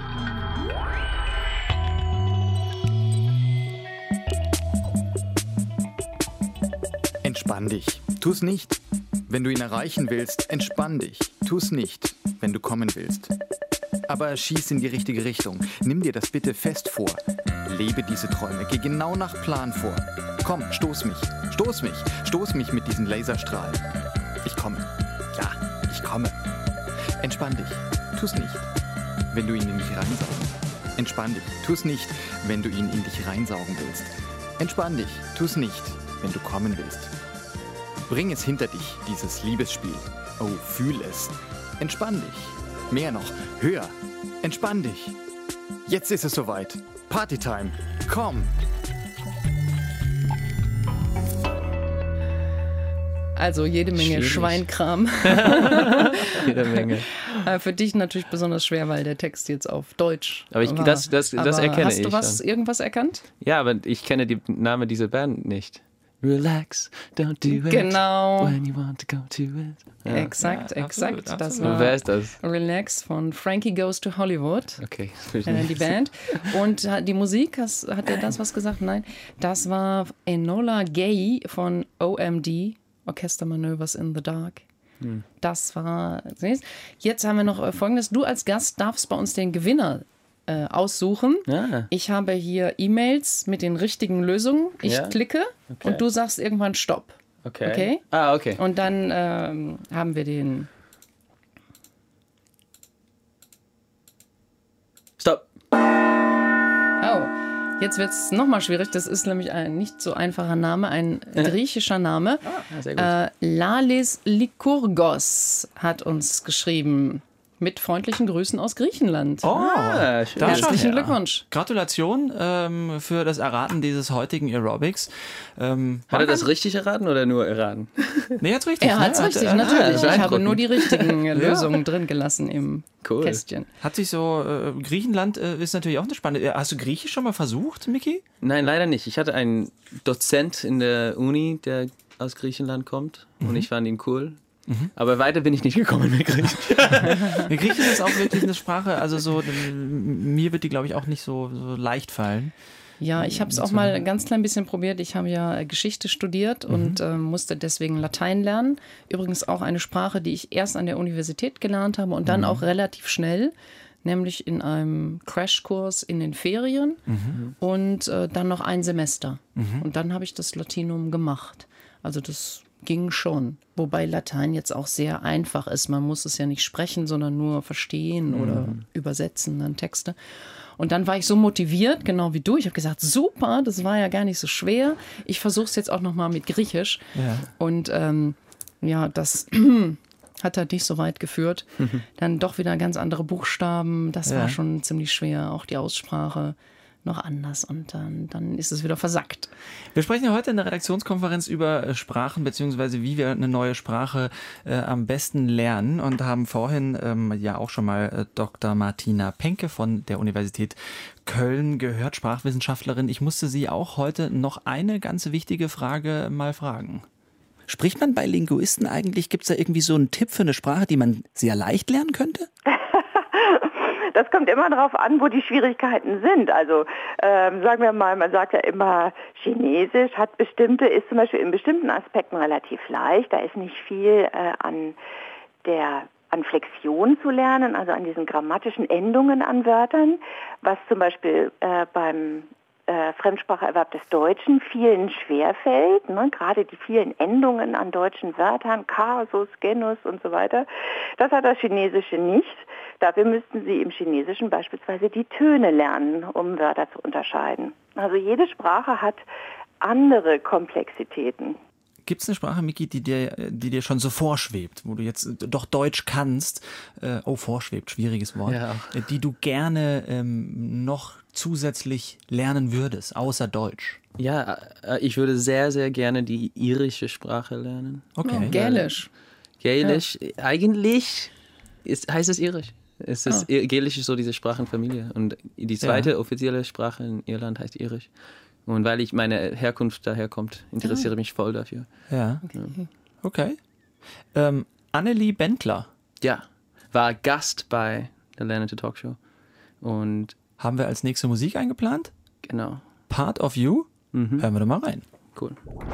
H: Entspann dich. Tu's nicht. Wenn du ihn erreichen willst, entspann dich. Tu's nicht, wenn du kommen willst. Aber schieß in die richtige Richtung. Nimm dir das bitte fest vor. Lebe diese Träume. Geh genau nach Plan vor. Komm, stoß mich. Stoß mich. Stoß mich mit diesen Laserstrahlen. Ich komme. Ja, ich komme. Entspann dich. Tu's nicht, wenn du ihn in dich reinsaugen. Entspann dich. Tu's nicht, wenn du ihn in dich reinsaugen willst. Entspann dich. Tu's nicht, wenn du kommen willst. Bring es hinter dich, dieses Liebesspiel. Oh, fühl es. Entspann dich. Mehr noch. Höher. Entspann dich. Jetzt ist es soweit. Partytime. Komm.
E: Also jede Menge Schwierig. Schweinkram.
B: Jede Menge.
E: Für dich natürlich besonders schwer, weil der Text jetzt auf Deutsch
B: Aber ich,
E: war.
B: das, das, das
E: aber
B: erkenne ich.
E: Hast du was,
B: schon.
E: irgendwas erkannt?
B: Ja, aber ich kenne den Namen dieser Band nicht. Relax, don't do it.
E: Genau.
B: When you want to go to it. Ja.
E: Exakt, ja, exakt.
C: Absolut,
E: das
C: absolut.
E: war
B: Wer ist das?
E: Relax von Frankie Goes to Hollywood.
B: Okay.
E: Äh, die Band. Und die Musik, hast, hat dir das was gesagt? Nein. Das war Enola Gay von O M D, Orchester Maneuvers in the Dark. Hm. Das war... Jetzt haben wir noch Folgendes. Du als Gast darfst bei uns den Gewinner äh, aussuchen. Ja. Ich habe hier E-Mails mit den richtigen Lösungen. Ich ja. klicke okay. und du sagst irgendwann Stopp.
B: Okay.
E: okay.
B: Ah, okay.
E: Und dann ähm, haben wir den...
B: Stopp.
E: Oh, jetzt wird es nochmal schwierig. Das ist nämlich ein nicht so einfacher Name, ein griechischer Name.
B: Ah, sehr gut.
E: Äh, Lalis Lykurgos hat uns geschrieben. Mit freundlichen Grüßen aus Griechenland.
C: Oh, ah,
E: schön. Herzlichen Glückwunsch.
C: Gratulation ähm, für das Erraten dieses heutigen Aerobics. Ähm,
B: hat er das richtig erraten oder nur erraten?
C: Nee, er hat es richtig.
E: Er hat es
C: ne?
E: richtig,
C: hat,
E: natürlich.
C: Äh,
E: ich habe nur die richtigen Lösungen ja. drin gelassen im cool. Kästchen.
C: Hat sich so, äh, Griechenland äh, ist natürlich auch eine spannende. Hast du Griechisch schon mal versucht, Miki?
B: Nein, leider nicht. Ich hatte einen Dozent in der Uni, der aus Griechenland kommt mhm. und ich fand ihn cool. Mhm. Aber weiter bin ich nicht gekommen mit Griechisch.
C: Griechisch ist auch wirklich eine Sprache, also so, mir wird die, glaube ich, auch nicht so, so leicht fallen.
E: Ja, ich habe es auch mal ein ganz klein bisschen probiert. Ich habe ja Geschichte studiert mhm. und äh, musste deswegen Latein lernen. Übrigens auch eine Sprache, die ich erst an der Universität gelernt habe und dann mhm. auch relativ schnell, nämlich in einem Crashkurs in den Ferien mhm. und äh, dann noch ein Semester. Mhm. Und dann habe ich das Latinum gemacht. Also das ging schon. Wobei Latein jetzt auch sehr einfach ist. Man muss es ja nicht sprechen, sondern nur verstehen mhm. oder übersetzen dann Texte. Und dann war ich so motiviert, genau wie du. Ich habe gesagt, super, das war ja gar nicht so schwer. Ich versuche es jetzt auch nochmal mit Griechisch. Ja. Und ähm, ja, das hat halt nicht so weit geführt. Mhm. Dann doch wieder ganz andere Buchstaben. Das ja. war schon ziemlich schwer. Auch die Aussprache noch anders und dann, dann ist es wieder versackt.
C: Wir sprechen ja heute in der Redaktionskonferenz über Sprachen beziehungsweise wie wir eine neue Sprache äh, am besten lernen und haben vorhin ähm, ja auch schon mal äh, Doktor Martina Penke von der Universität Köln gehört, Sprachwissenschaftlerin. Ich musste sie auch heute noch eine ganz wichtige Frage mal fragen.
I: Spricht man bei Linguisten eigentlich, gibt es da irgendwie so einen Tipp für eine Sprache, die man sehr leicht lernen könnte?
A: Das kommt immer darauf an, wo die Schwierigkeiten sind. Also ähm, sagen wir mal, man sagt ja immer, Chinesisch hat bestimmte, ist zum Beispiel in bestimmten Aspekten relativ leicht. Da ist nicht viel äh, an der an Flexion zu lernen, also an diesen grammatischen Endungen an Wörtern, was zum Beispiel äh, beim äh, Fremdspracherwerb des Deutschen vielen schwerfällt, ne? Gerade die vielen Endungen an deutschen Wörtern, Kasus, Genus und so weiter. Das hat das Chinesische nicht. Dafür müssten Sie im Chinesischen beispielsweise die Töne lernen, um Wörter zu unterscheiden. Also jede Sprache hat andere Komplexitäten.
C: Gibt es eine Sprache, Miki, die dir, die dir schon so vorschwebt, wo du jetzt doch Deutsch kannst, äh, oh, vorschwebt, schwieriges Wort, ja. äh, die du gerne ähm, noch zusätzlich lernen würdest, außer Deutsch?
B: Ja, äh, ich würde sehr, sehr gerne die irische Sprache lernen.
E: Okay. Oh, Gälisch.
B: Gälisch, ja. Eigentlich ist, heißt es irisch. Es ist, oh. Gälisch ist so diese Sprachenfamilie und die zweite ja. offizielle Sprache in Irland heißt irisch. Und weil ich meine Herkunft daher kommt, interessiere ich mich voll dafür.
C: Ja, okay. okay. Ähm, Annelie Bendtler.
B: Ja, war Gast bei der Lernende Talkshow. Und
C: haben wir als nächste Musik eingeplant?
B: Genau.
C: Part of You? Mhm. Hören wir doch mal rein.
B: Cool.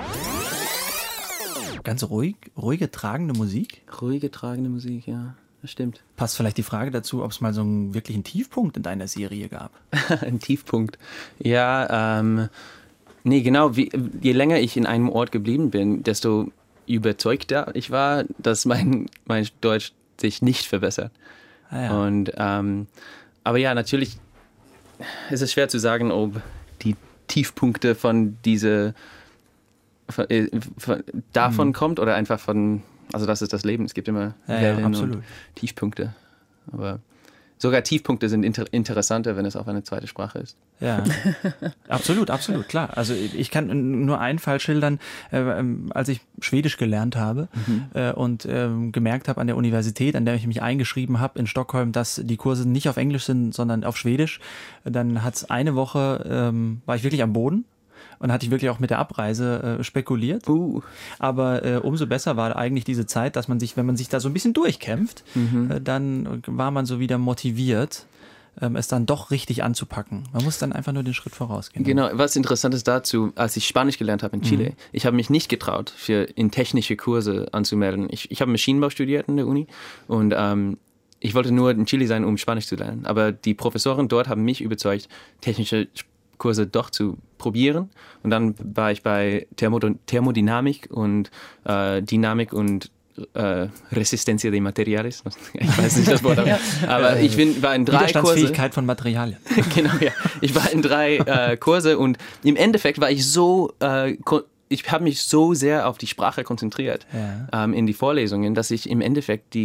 C: Ganz ruhig, ruhige, tragende Musik?
B: Ruhige, tragende Musik, ja. Das stimmt.
C: Passt vielleicht die Frage dazu, ob es mal so einen wirklichen Tiefpunkt in deiner Serie gab?
B: Ein Tiefpunkt. Ja, ähm, nee, genau. Wie, je länger ich in einem Ort geblieben bin, desto überzeugter ich war, dass mein, mein Deutsch sich nicht verbessert. Ah, ja. Und, ähm, aber ja, natürlich ist es schwer zu sagen, ob die Tiefpunkte von diese, von, äh, von, davon mhm. kommt oder einfach von. Also das ist das Leben. Es gibt immer
C: ja,
B: Wellen
C: ja, absolut.
B: und Tiefpunkte. Aber sogar Tiefpunkte sind inter- interessanter, wenn es auf eine zweite Sprache ist.
C: Ja, absolut, absolut, klar. Also ich kann nur einen Fall schildern, äh, als ich Schwedisch gelernt habe mhm. äh, und äh, gemerkt habe an der Universität, an der ich mich eingeschrieben habe in Stockholm, dass die Kurse nicht auf Englisch sind, sondern auf Schwedisch. Dann hat es eine Woche, ähm, war ich wirklich am Boden. Und hatte ich wirklich auch mit der Abreise äh, spekuliert. Uh. Aber äh, umso besser war eigentlich diese Zeit, dass man sich, wenn man sich da so ein bisschen durchkämpft, mhm. äh, dann war man so wieder motiviert, ähm, es dann doch richtig anzupacken. Man muss dann einfach nur den Schritt vorausgehen.
B: Genau, was interessant ist dazu, als ich Spanisch gelernt habe in Chile, mhm. ich habe mich nicht getraut, für in technische Kurse anzumelden. Ich, ich habe Maschinenbau studiert in der Uni und ähm, ich wollte nur in Chile sein, um Spanisch zu lernen. Aber die Professoren dort haben mich überzeugt, technische Kurse doch zu probieren. Und dann war ich bei Thermod- Thermodynamik und äh, Dynamik und äh, Resistencia de Materiales. Ich weiß nicht das Wort, aber, ja. aber ich bin, war in drei
C: Widerstandsfähigkeit
B: Kurse.
C: von Materialien.
B: Genau, ja. Ich war in drei äh, Kurse und im Endeffekt war ich so, äh, ko- ich habe mich so sehr auf die Sprache konzentriert ja. ähm, in die Vorlesungen, dass ich im Endeffekt die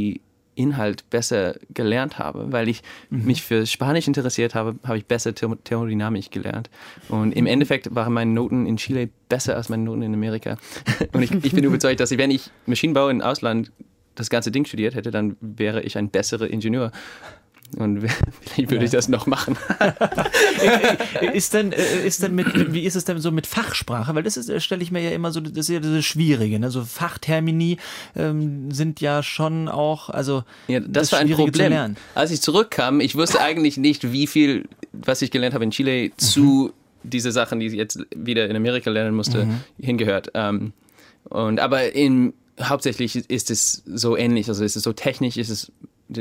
B: Inhalt besser gelernt habe, weil ich mhm. mich für Spanisch interessiert habe, habe ich besser Thermodynamik gelernt. Und im Endeffekt waren meine Noten in Chile besser als meine Noten in Amerika. Und ich, ich bin überzeugt, dass ich, wenn ich Maschinenbau im Ausland das ganze Ding studiert hätte, dann wäre ich ein besserer Ingenieur. Und vielleicht würde ja. ich das noch machen.
C: ist denn, ist denn mit, wie ist es denn so mit Fachsprache? Weil das ist, stelle ich mir ja immer so, das ist ja das Schwierige. Ne? So Fachtermini ähm, sind ja schon auch, also
B: ja, das, das
C: war
B: ein Problem. Als ich zurückkam, ich wusste eigentlich nicht, wie viel, was ich gelernt habe in Chile, mhm. zu diese Sachen, die ich jetzt wieder in Amerika lernen musste, mhm. hingehört. Ähm, und aber in, hauptsächlich ist es so ähnlich, also ist es so technisch, ist es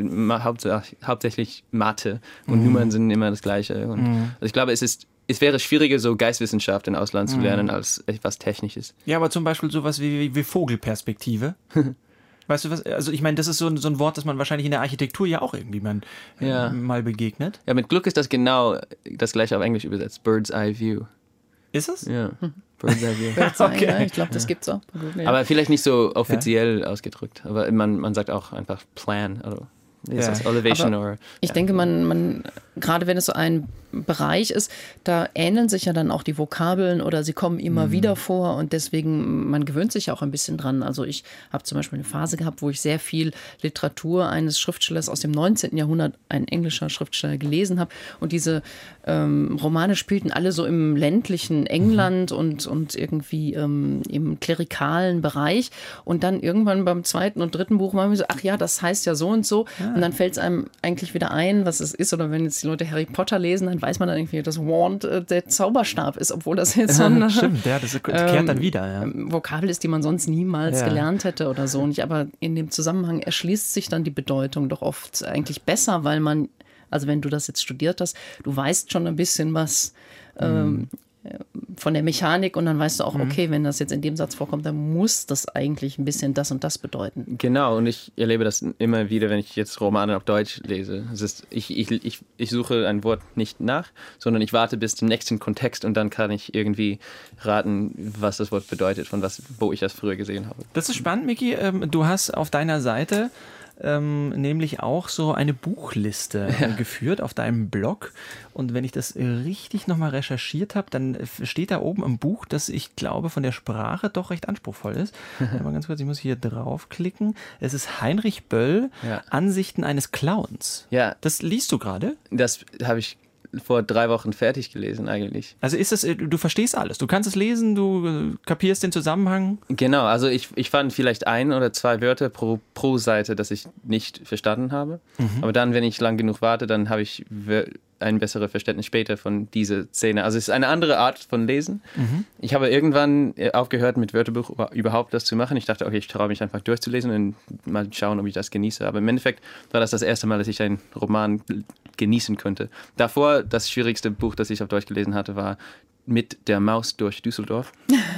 B: hauptsächlich Mathe und mhm. Nummern sind immer das Gleiche. Und mhm. also ich glaube, es ist, es wäre schwieriger, so Geistwissenschaft im Ausland zu lernen, mhm. als etwas Technisches.
C: Ja, aber zum Beispiel sowas wie, wie Vogelperspektive. Weißt du was? Also ich meine, das ist so ein, so ein Wort, das man wahrscheinlich in der Architektur ja auch irgendwie man, ja. äh, mal begegnet.
B: Ja, mit Glück ist das genau das Gleiche auf Englisch übersetzt. Bird's Eye View.
C: Ist es?
B: Ja. Bird's Eye View.
E: Bird's Eye, okay. Ja, ich glaube, das ja. gibt's auch. Ja.
B: Aber vielleicht nicht so offiziell ja. ausgedrückt. Aber man, man sagt auch einfach Plan. Also ist das Elevation or,
E: ich
B: ja.
E: denke, man, man, gerade wenn es so ein Bereich ist, da ähneln sich ja dann auch die Vokabeln oder sie kommen immer mhm. wieder vor und deswegen, man gewöhnt sich auch ein bisschen dran. Also ich habe zum Beispiel eine Phase gehabt, wo ich sehr viel Literatur eines Schriftstellers aus dem neunzehnten Jahrhundert, ein englischer Schriftsteller, gelesen habe und diese ähm, Romane spielten alle so im ländlichen England mhm. und, und irgendwie ähm, im klerikalen Bereich und dann irgendwann beim zweiten und dritten Buch waren wir so, ach ja, das heißt ja so und so ja. und dann fällt es einem eigentlich wieder ein, was es ist oder wenn jetzt die Leute Harry Potter lesen, dann weiß man dann irgendwie, dass Wand äh, der Zauberstab ist, obwohl das jetzt so eine
C: Stimmt, ja, das kehrt ähm, dann wieder. Ja.
E: Vokabel ist, die man sonst niemals ja. gelernt hätte oder so. Und ich, aber in dem Zusammenhang erschließt sich dann die Bedeutung doch oft eigentlich besser, weil man, also wenn du das jetzt studiert hast, du weißt schon ein bisschen was ähm, von der Mechanik und dann weißt du auch, okay, wenn das jetzt in dem Satz vorkommt, dann muss das eigentlich ein bisschen das und das bedeuten.
B: Genau, und ich erlebe das immer wieder, wenn ich jetzt Romane auf Deutsch lese. Es ist, ich, ich, ich, ich suche ein Wort nicht nach, sondern ich warte bis zum nächsten Kontext und dann kann ich irgendwie raten, was das Wort bedeutet, von was, wo ich das früher gesehen habe.
C: Das ist spannend, Miki. Du hast auf deiner Seite Ähm, nämlich auch so eine Buchliste ja. äh, geführt auf deinem Blog. Und wenn ich das äh, richtig nochmal recherchiert habe, dann äh, steht da oben ein Buch, das ich glaube von der Sprache doch recht anspruchsvoll ist. Mal ganz kurz, ich muss hier draufklicken. Es ist Heinrich Böll, ja. Ansichten eines Clowns.
B: Ja.
C: Das liest du gerade?
B: Das habe ich vor drei Wochen fertig gelesen eigentlich.
C: Also ist es, du verstehst alles, du kannst es lesen, du kapierst den Zusammenhang?
B: Genau, also ich, ich fand vielleicht ein oder zwei Wörter pro, pro Seite, das ich nicht verstanden habe. Mhm. Aber dann, wenn ich lang genug warte, dann habe ich ein besseres Verständnis später von dieser Szene. Also es ist eine andere Art von Lesen. Mhm. Ich habe irgendwann aufgehört, mit Wörterbuch überhaupt das zu machen. Ich dachte, okay, ich traue mich einfach durchzulesen und mal schauen, ob ich das genieße. Aber im Endeffekt war das das erste Mal, dass ich einen Roman genießen könnte. Davor, das schwierigste Buch, das ich auf Deutsch gelesen hatte, war Mit der Maus durch Düsseldorf.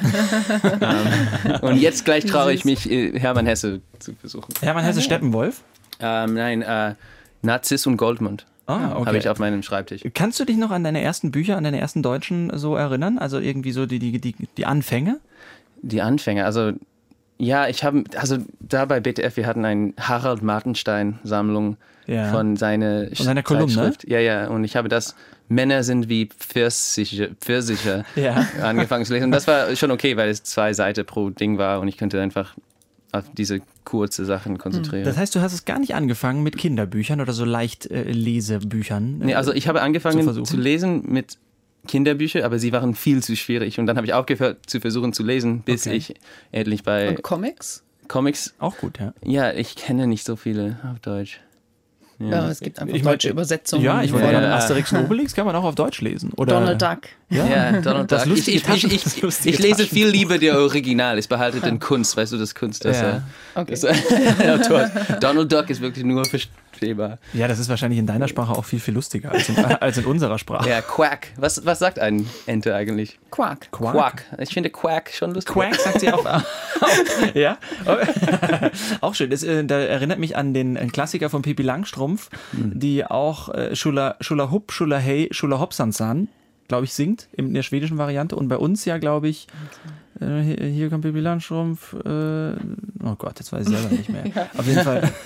B: um, und jetzt gleich traue ich mich, Hermann Hesse zu besuchen.
C: Hermann Hesse Steppenwolf?
B: Ähm, nein, äh, Narziss und Goldmund. Ah, okay. Habe ich auf meinem Schreibtisch.
C: Kannst du dich noch an deine ersten Bücher, an deine ersten deutschen so erinnern? Also irgendwie so die, die, die, die Anfänge?
B: Die Anfänge, also ja, ich habe, also da bei B T F, wir hatten eine Harald Martenstein-Sammlung ja. von, seine
C: von seiner Kolumne.
B: Ja, ja, und ich habe das Männer sind wie Pfirsiche, Pfirsiche ja. angefangen zu lesen. Und das war schon okay, weil es zwei Seiten pro Ding war und ich könnte einfach auf diese kurze Sachen konzentrieren.
C: Das heißt, du hast es gar nicht angefangen mit Kinderbüchern oder so leicht äh, Lesebüchern? Äh,
B: nee, also ich habe angefangen zu, zu lesen mit Kinderbücher, aber sie waren viel zu schwierig und dann habe ich aufgehört zu versuchen zu lesen, bis okay. ich endlich bei...
E: Und Comics?
B: Comics?
C: Auch gut, ja.
B: Ja, ich kenne nicht so viele auf Deutsch.
E: Ja, ja es gibt einfach ich deutsche mein, Übersetzungen.
C: Ja, ich wollte ja. sagen, Asterix und Obelix kann man auch auf Deutsch lesen. Oder
E: Donald Duck.
B: Ja, ja Donald Duck. Ich, ich, ich, ich, ich lese viel lieber der Original. Ich behalte den Kunst, weißt du, das Kunst. Das, ja. okay. das, Donald Duck ist wirklich nur verstehbar.
C: Ja, das ist wahrscheinlich in deiner Sprache auch viel, viel lustiger als in, als in unserer Sprache.
B: Ja, Quack. Was, was sagt ein Ente eigentlich?
E: Quack.
B: Quack. Quack. Ich finde Quack schon lustig.
C: Quack sagt sie auch. Ja, auch schön. Das, äh, da erinnert mich an den Klassiker von Pippi Langstrumpf, hm. die auch äh, Schula, Schula Hupp, Schula Hey, Schula Hoppsansan, glaube ich, singt in der schwedischen Variante. Und bei uns ja, glaube ich, äh, hier, hier kommt Pippi Langstrumpf. Äh, oh Gott, jetzt weiß ich selber nicht mehr. Ja. Auf jeden Fall.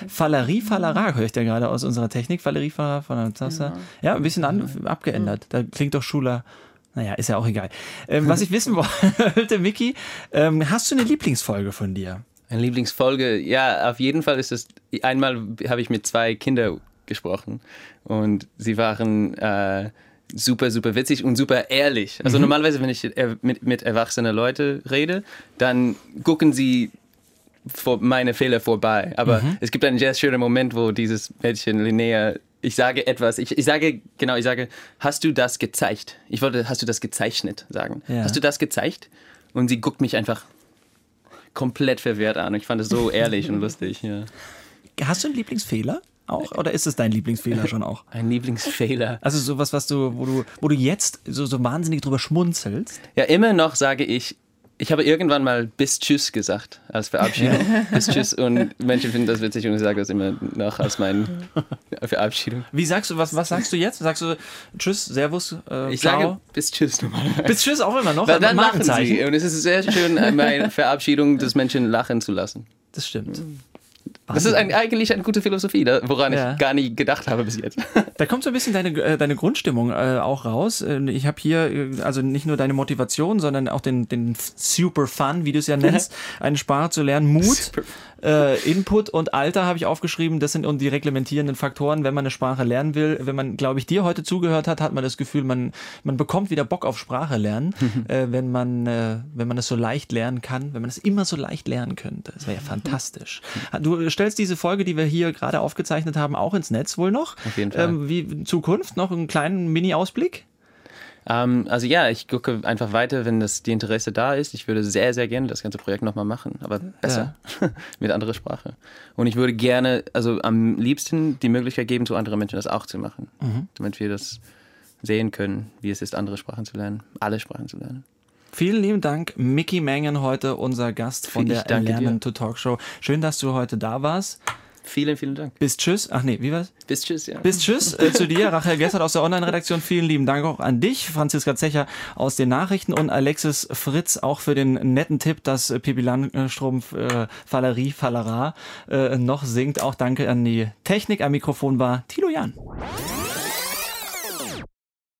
C: Valerie Fallara höre ich da gerade aus unserer Technik. Valerie Fallara von der Tasse. Ja, ein bisschen an, abgeändert. Da klingt doch Schuler. Naja, ist ja auch egal. Ähm, was ich wissen wollte, Micky, ähm, hast du eine Lieblingsfolge von dir?
B: Eine Lieblingsfolge? Ja, auf jeden Fall ist es, einmal habe ich mit zwei Kindern gesprochen und sie waren äh, super, super witzig und super ehrlich. Also mhm. normalerweise, wenn ich mit, mit erwachsenen Leuten rede, dann gucken sie vor meine Fehler vorbei. Aber mhm. es gibt einen sehr schönen Moment, wo dieses Mädchen, Linnea, ich sage etwas, ich, ich sage, genau, ich sage, hast du das gezeigt? Ich wollte, hast du das gezeichnet sagen. Ja. Hast du das gezeigt? Und sie guckt mich einfach komplett verwirrt an. Ich fand es so ehrlich und lustig. Ja.
C: Hast du einen Lieblingsfehler auch? Oder ist es dein Lieblingsfehler schon auch?
B: Ein Lieblingsfehler?
C: Also sowas, was du, wo du, wo du jetzt so, so wahnsinnig drüber schmunzelst?
B: Ja, immer noch sage ich, ich habe irgendwann mal bis Tschüss gesagt als Verabschiedung. Bis Tschüss und Menschen finden das witzig und ich sage das immer noch als meine Verabschiedung.
C: Wie sagst du, was, was sagst du jetzt? Sagst du Tschüss, Servus, äh,
B: Ich
C: ciao?
B: sage bis Tschüss normalerweise.
C: Bis Tschüss auch immer noch?
B: Weil dann lachen sie und es ist sehr schön, meine Verabschiedung des Menschen lachen zu lassen.
C: Das stimmt.
B: Das ist ein, eigentlich eine gute Philosophie, woran ja. ich gar nie gedacht habe bis jetzt.
C: Da kommt so ein bisschen deine, äh, deine Grundstimmung äh, auch raus. Ich habe hier äh, also nicht nur deine Motivation, sondern auch den, den Super Fun, wie du es ja nennst, eine Sprache zu lernen. Mut, äh, Input und Alter habe ich aufgeschrieben. Das sind die reglementierenden Faktoren, wenn man eine Sprache lernen will. Wenn man, glaube ich, dir heute zugehört hat, hat man das Gefühl, man, man bekommt wieder Bock auf Sprache lernen, äh, wenn man äh, wenn man es so leicht lernen kann, wenn man es immer so leicht lernen könnte. Das wäre ja fantastisch. Du stellst diese Folge, die wir hier gerade aufgezeichnet haben, auch ins Netz wohl noch.
B: Auf jeden Fall.
C: Ähm, wie in Zukunft? Noch einen kleinen Mini-Ausblick?
B: Ähm, also ja, ich gucke einfach weiter, wenn das die Interesse da ist. Ich würde sehr, sehr gerne das ganze Projekt nochmal machen, aber besser, ja. mit anderer Sprache. Und ich würde gerne, also am liebsten die Möglichkeit geben, zu anderen Menschen das auch zu machen, mhm. damit wir das sehen können, wie es ist, andere Sprachen zu lernen, alle Sprachen zu lernen.
C: Vielen lieben Dank, Micky Mangan, heute unser Gast von ich der Lernen to Talk Show. Schön, dass du heute da warst.
B: Vielen, vielen Dank.
C: Bis tschüss. Ach nee, wie war's?
B: Bis tschüss, ja.
C: Bis tschüss äh, zu dir, Rachel Gessert aus der Online-Redaktion. Vielen lieben Dank auch an dich, Franziska Zecher aus den Nachrichten und Alexis Fritz auch für den netten Tipp, dass äh, Pippi Langstrumpf äh, Valerie Fallara äh, noch singt. Auch danke an die Technik. Am Mikrofon war Tilo Jan.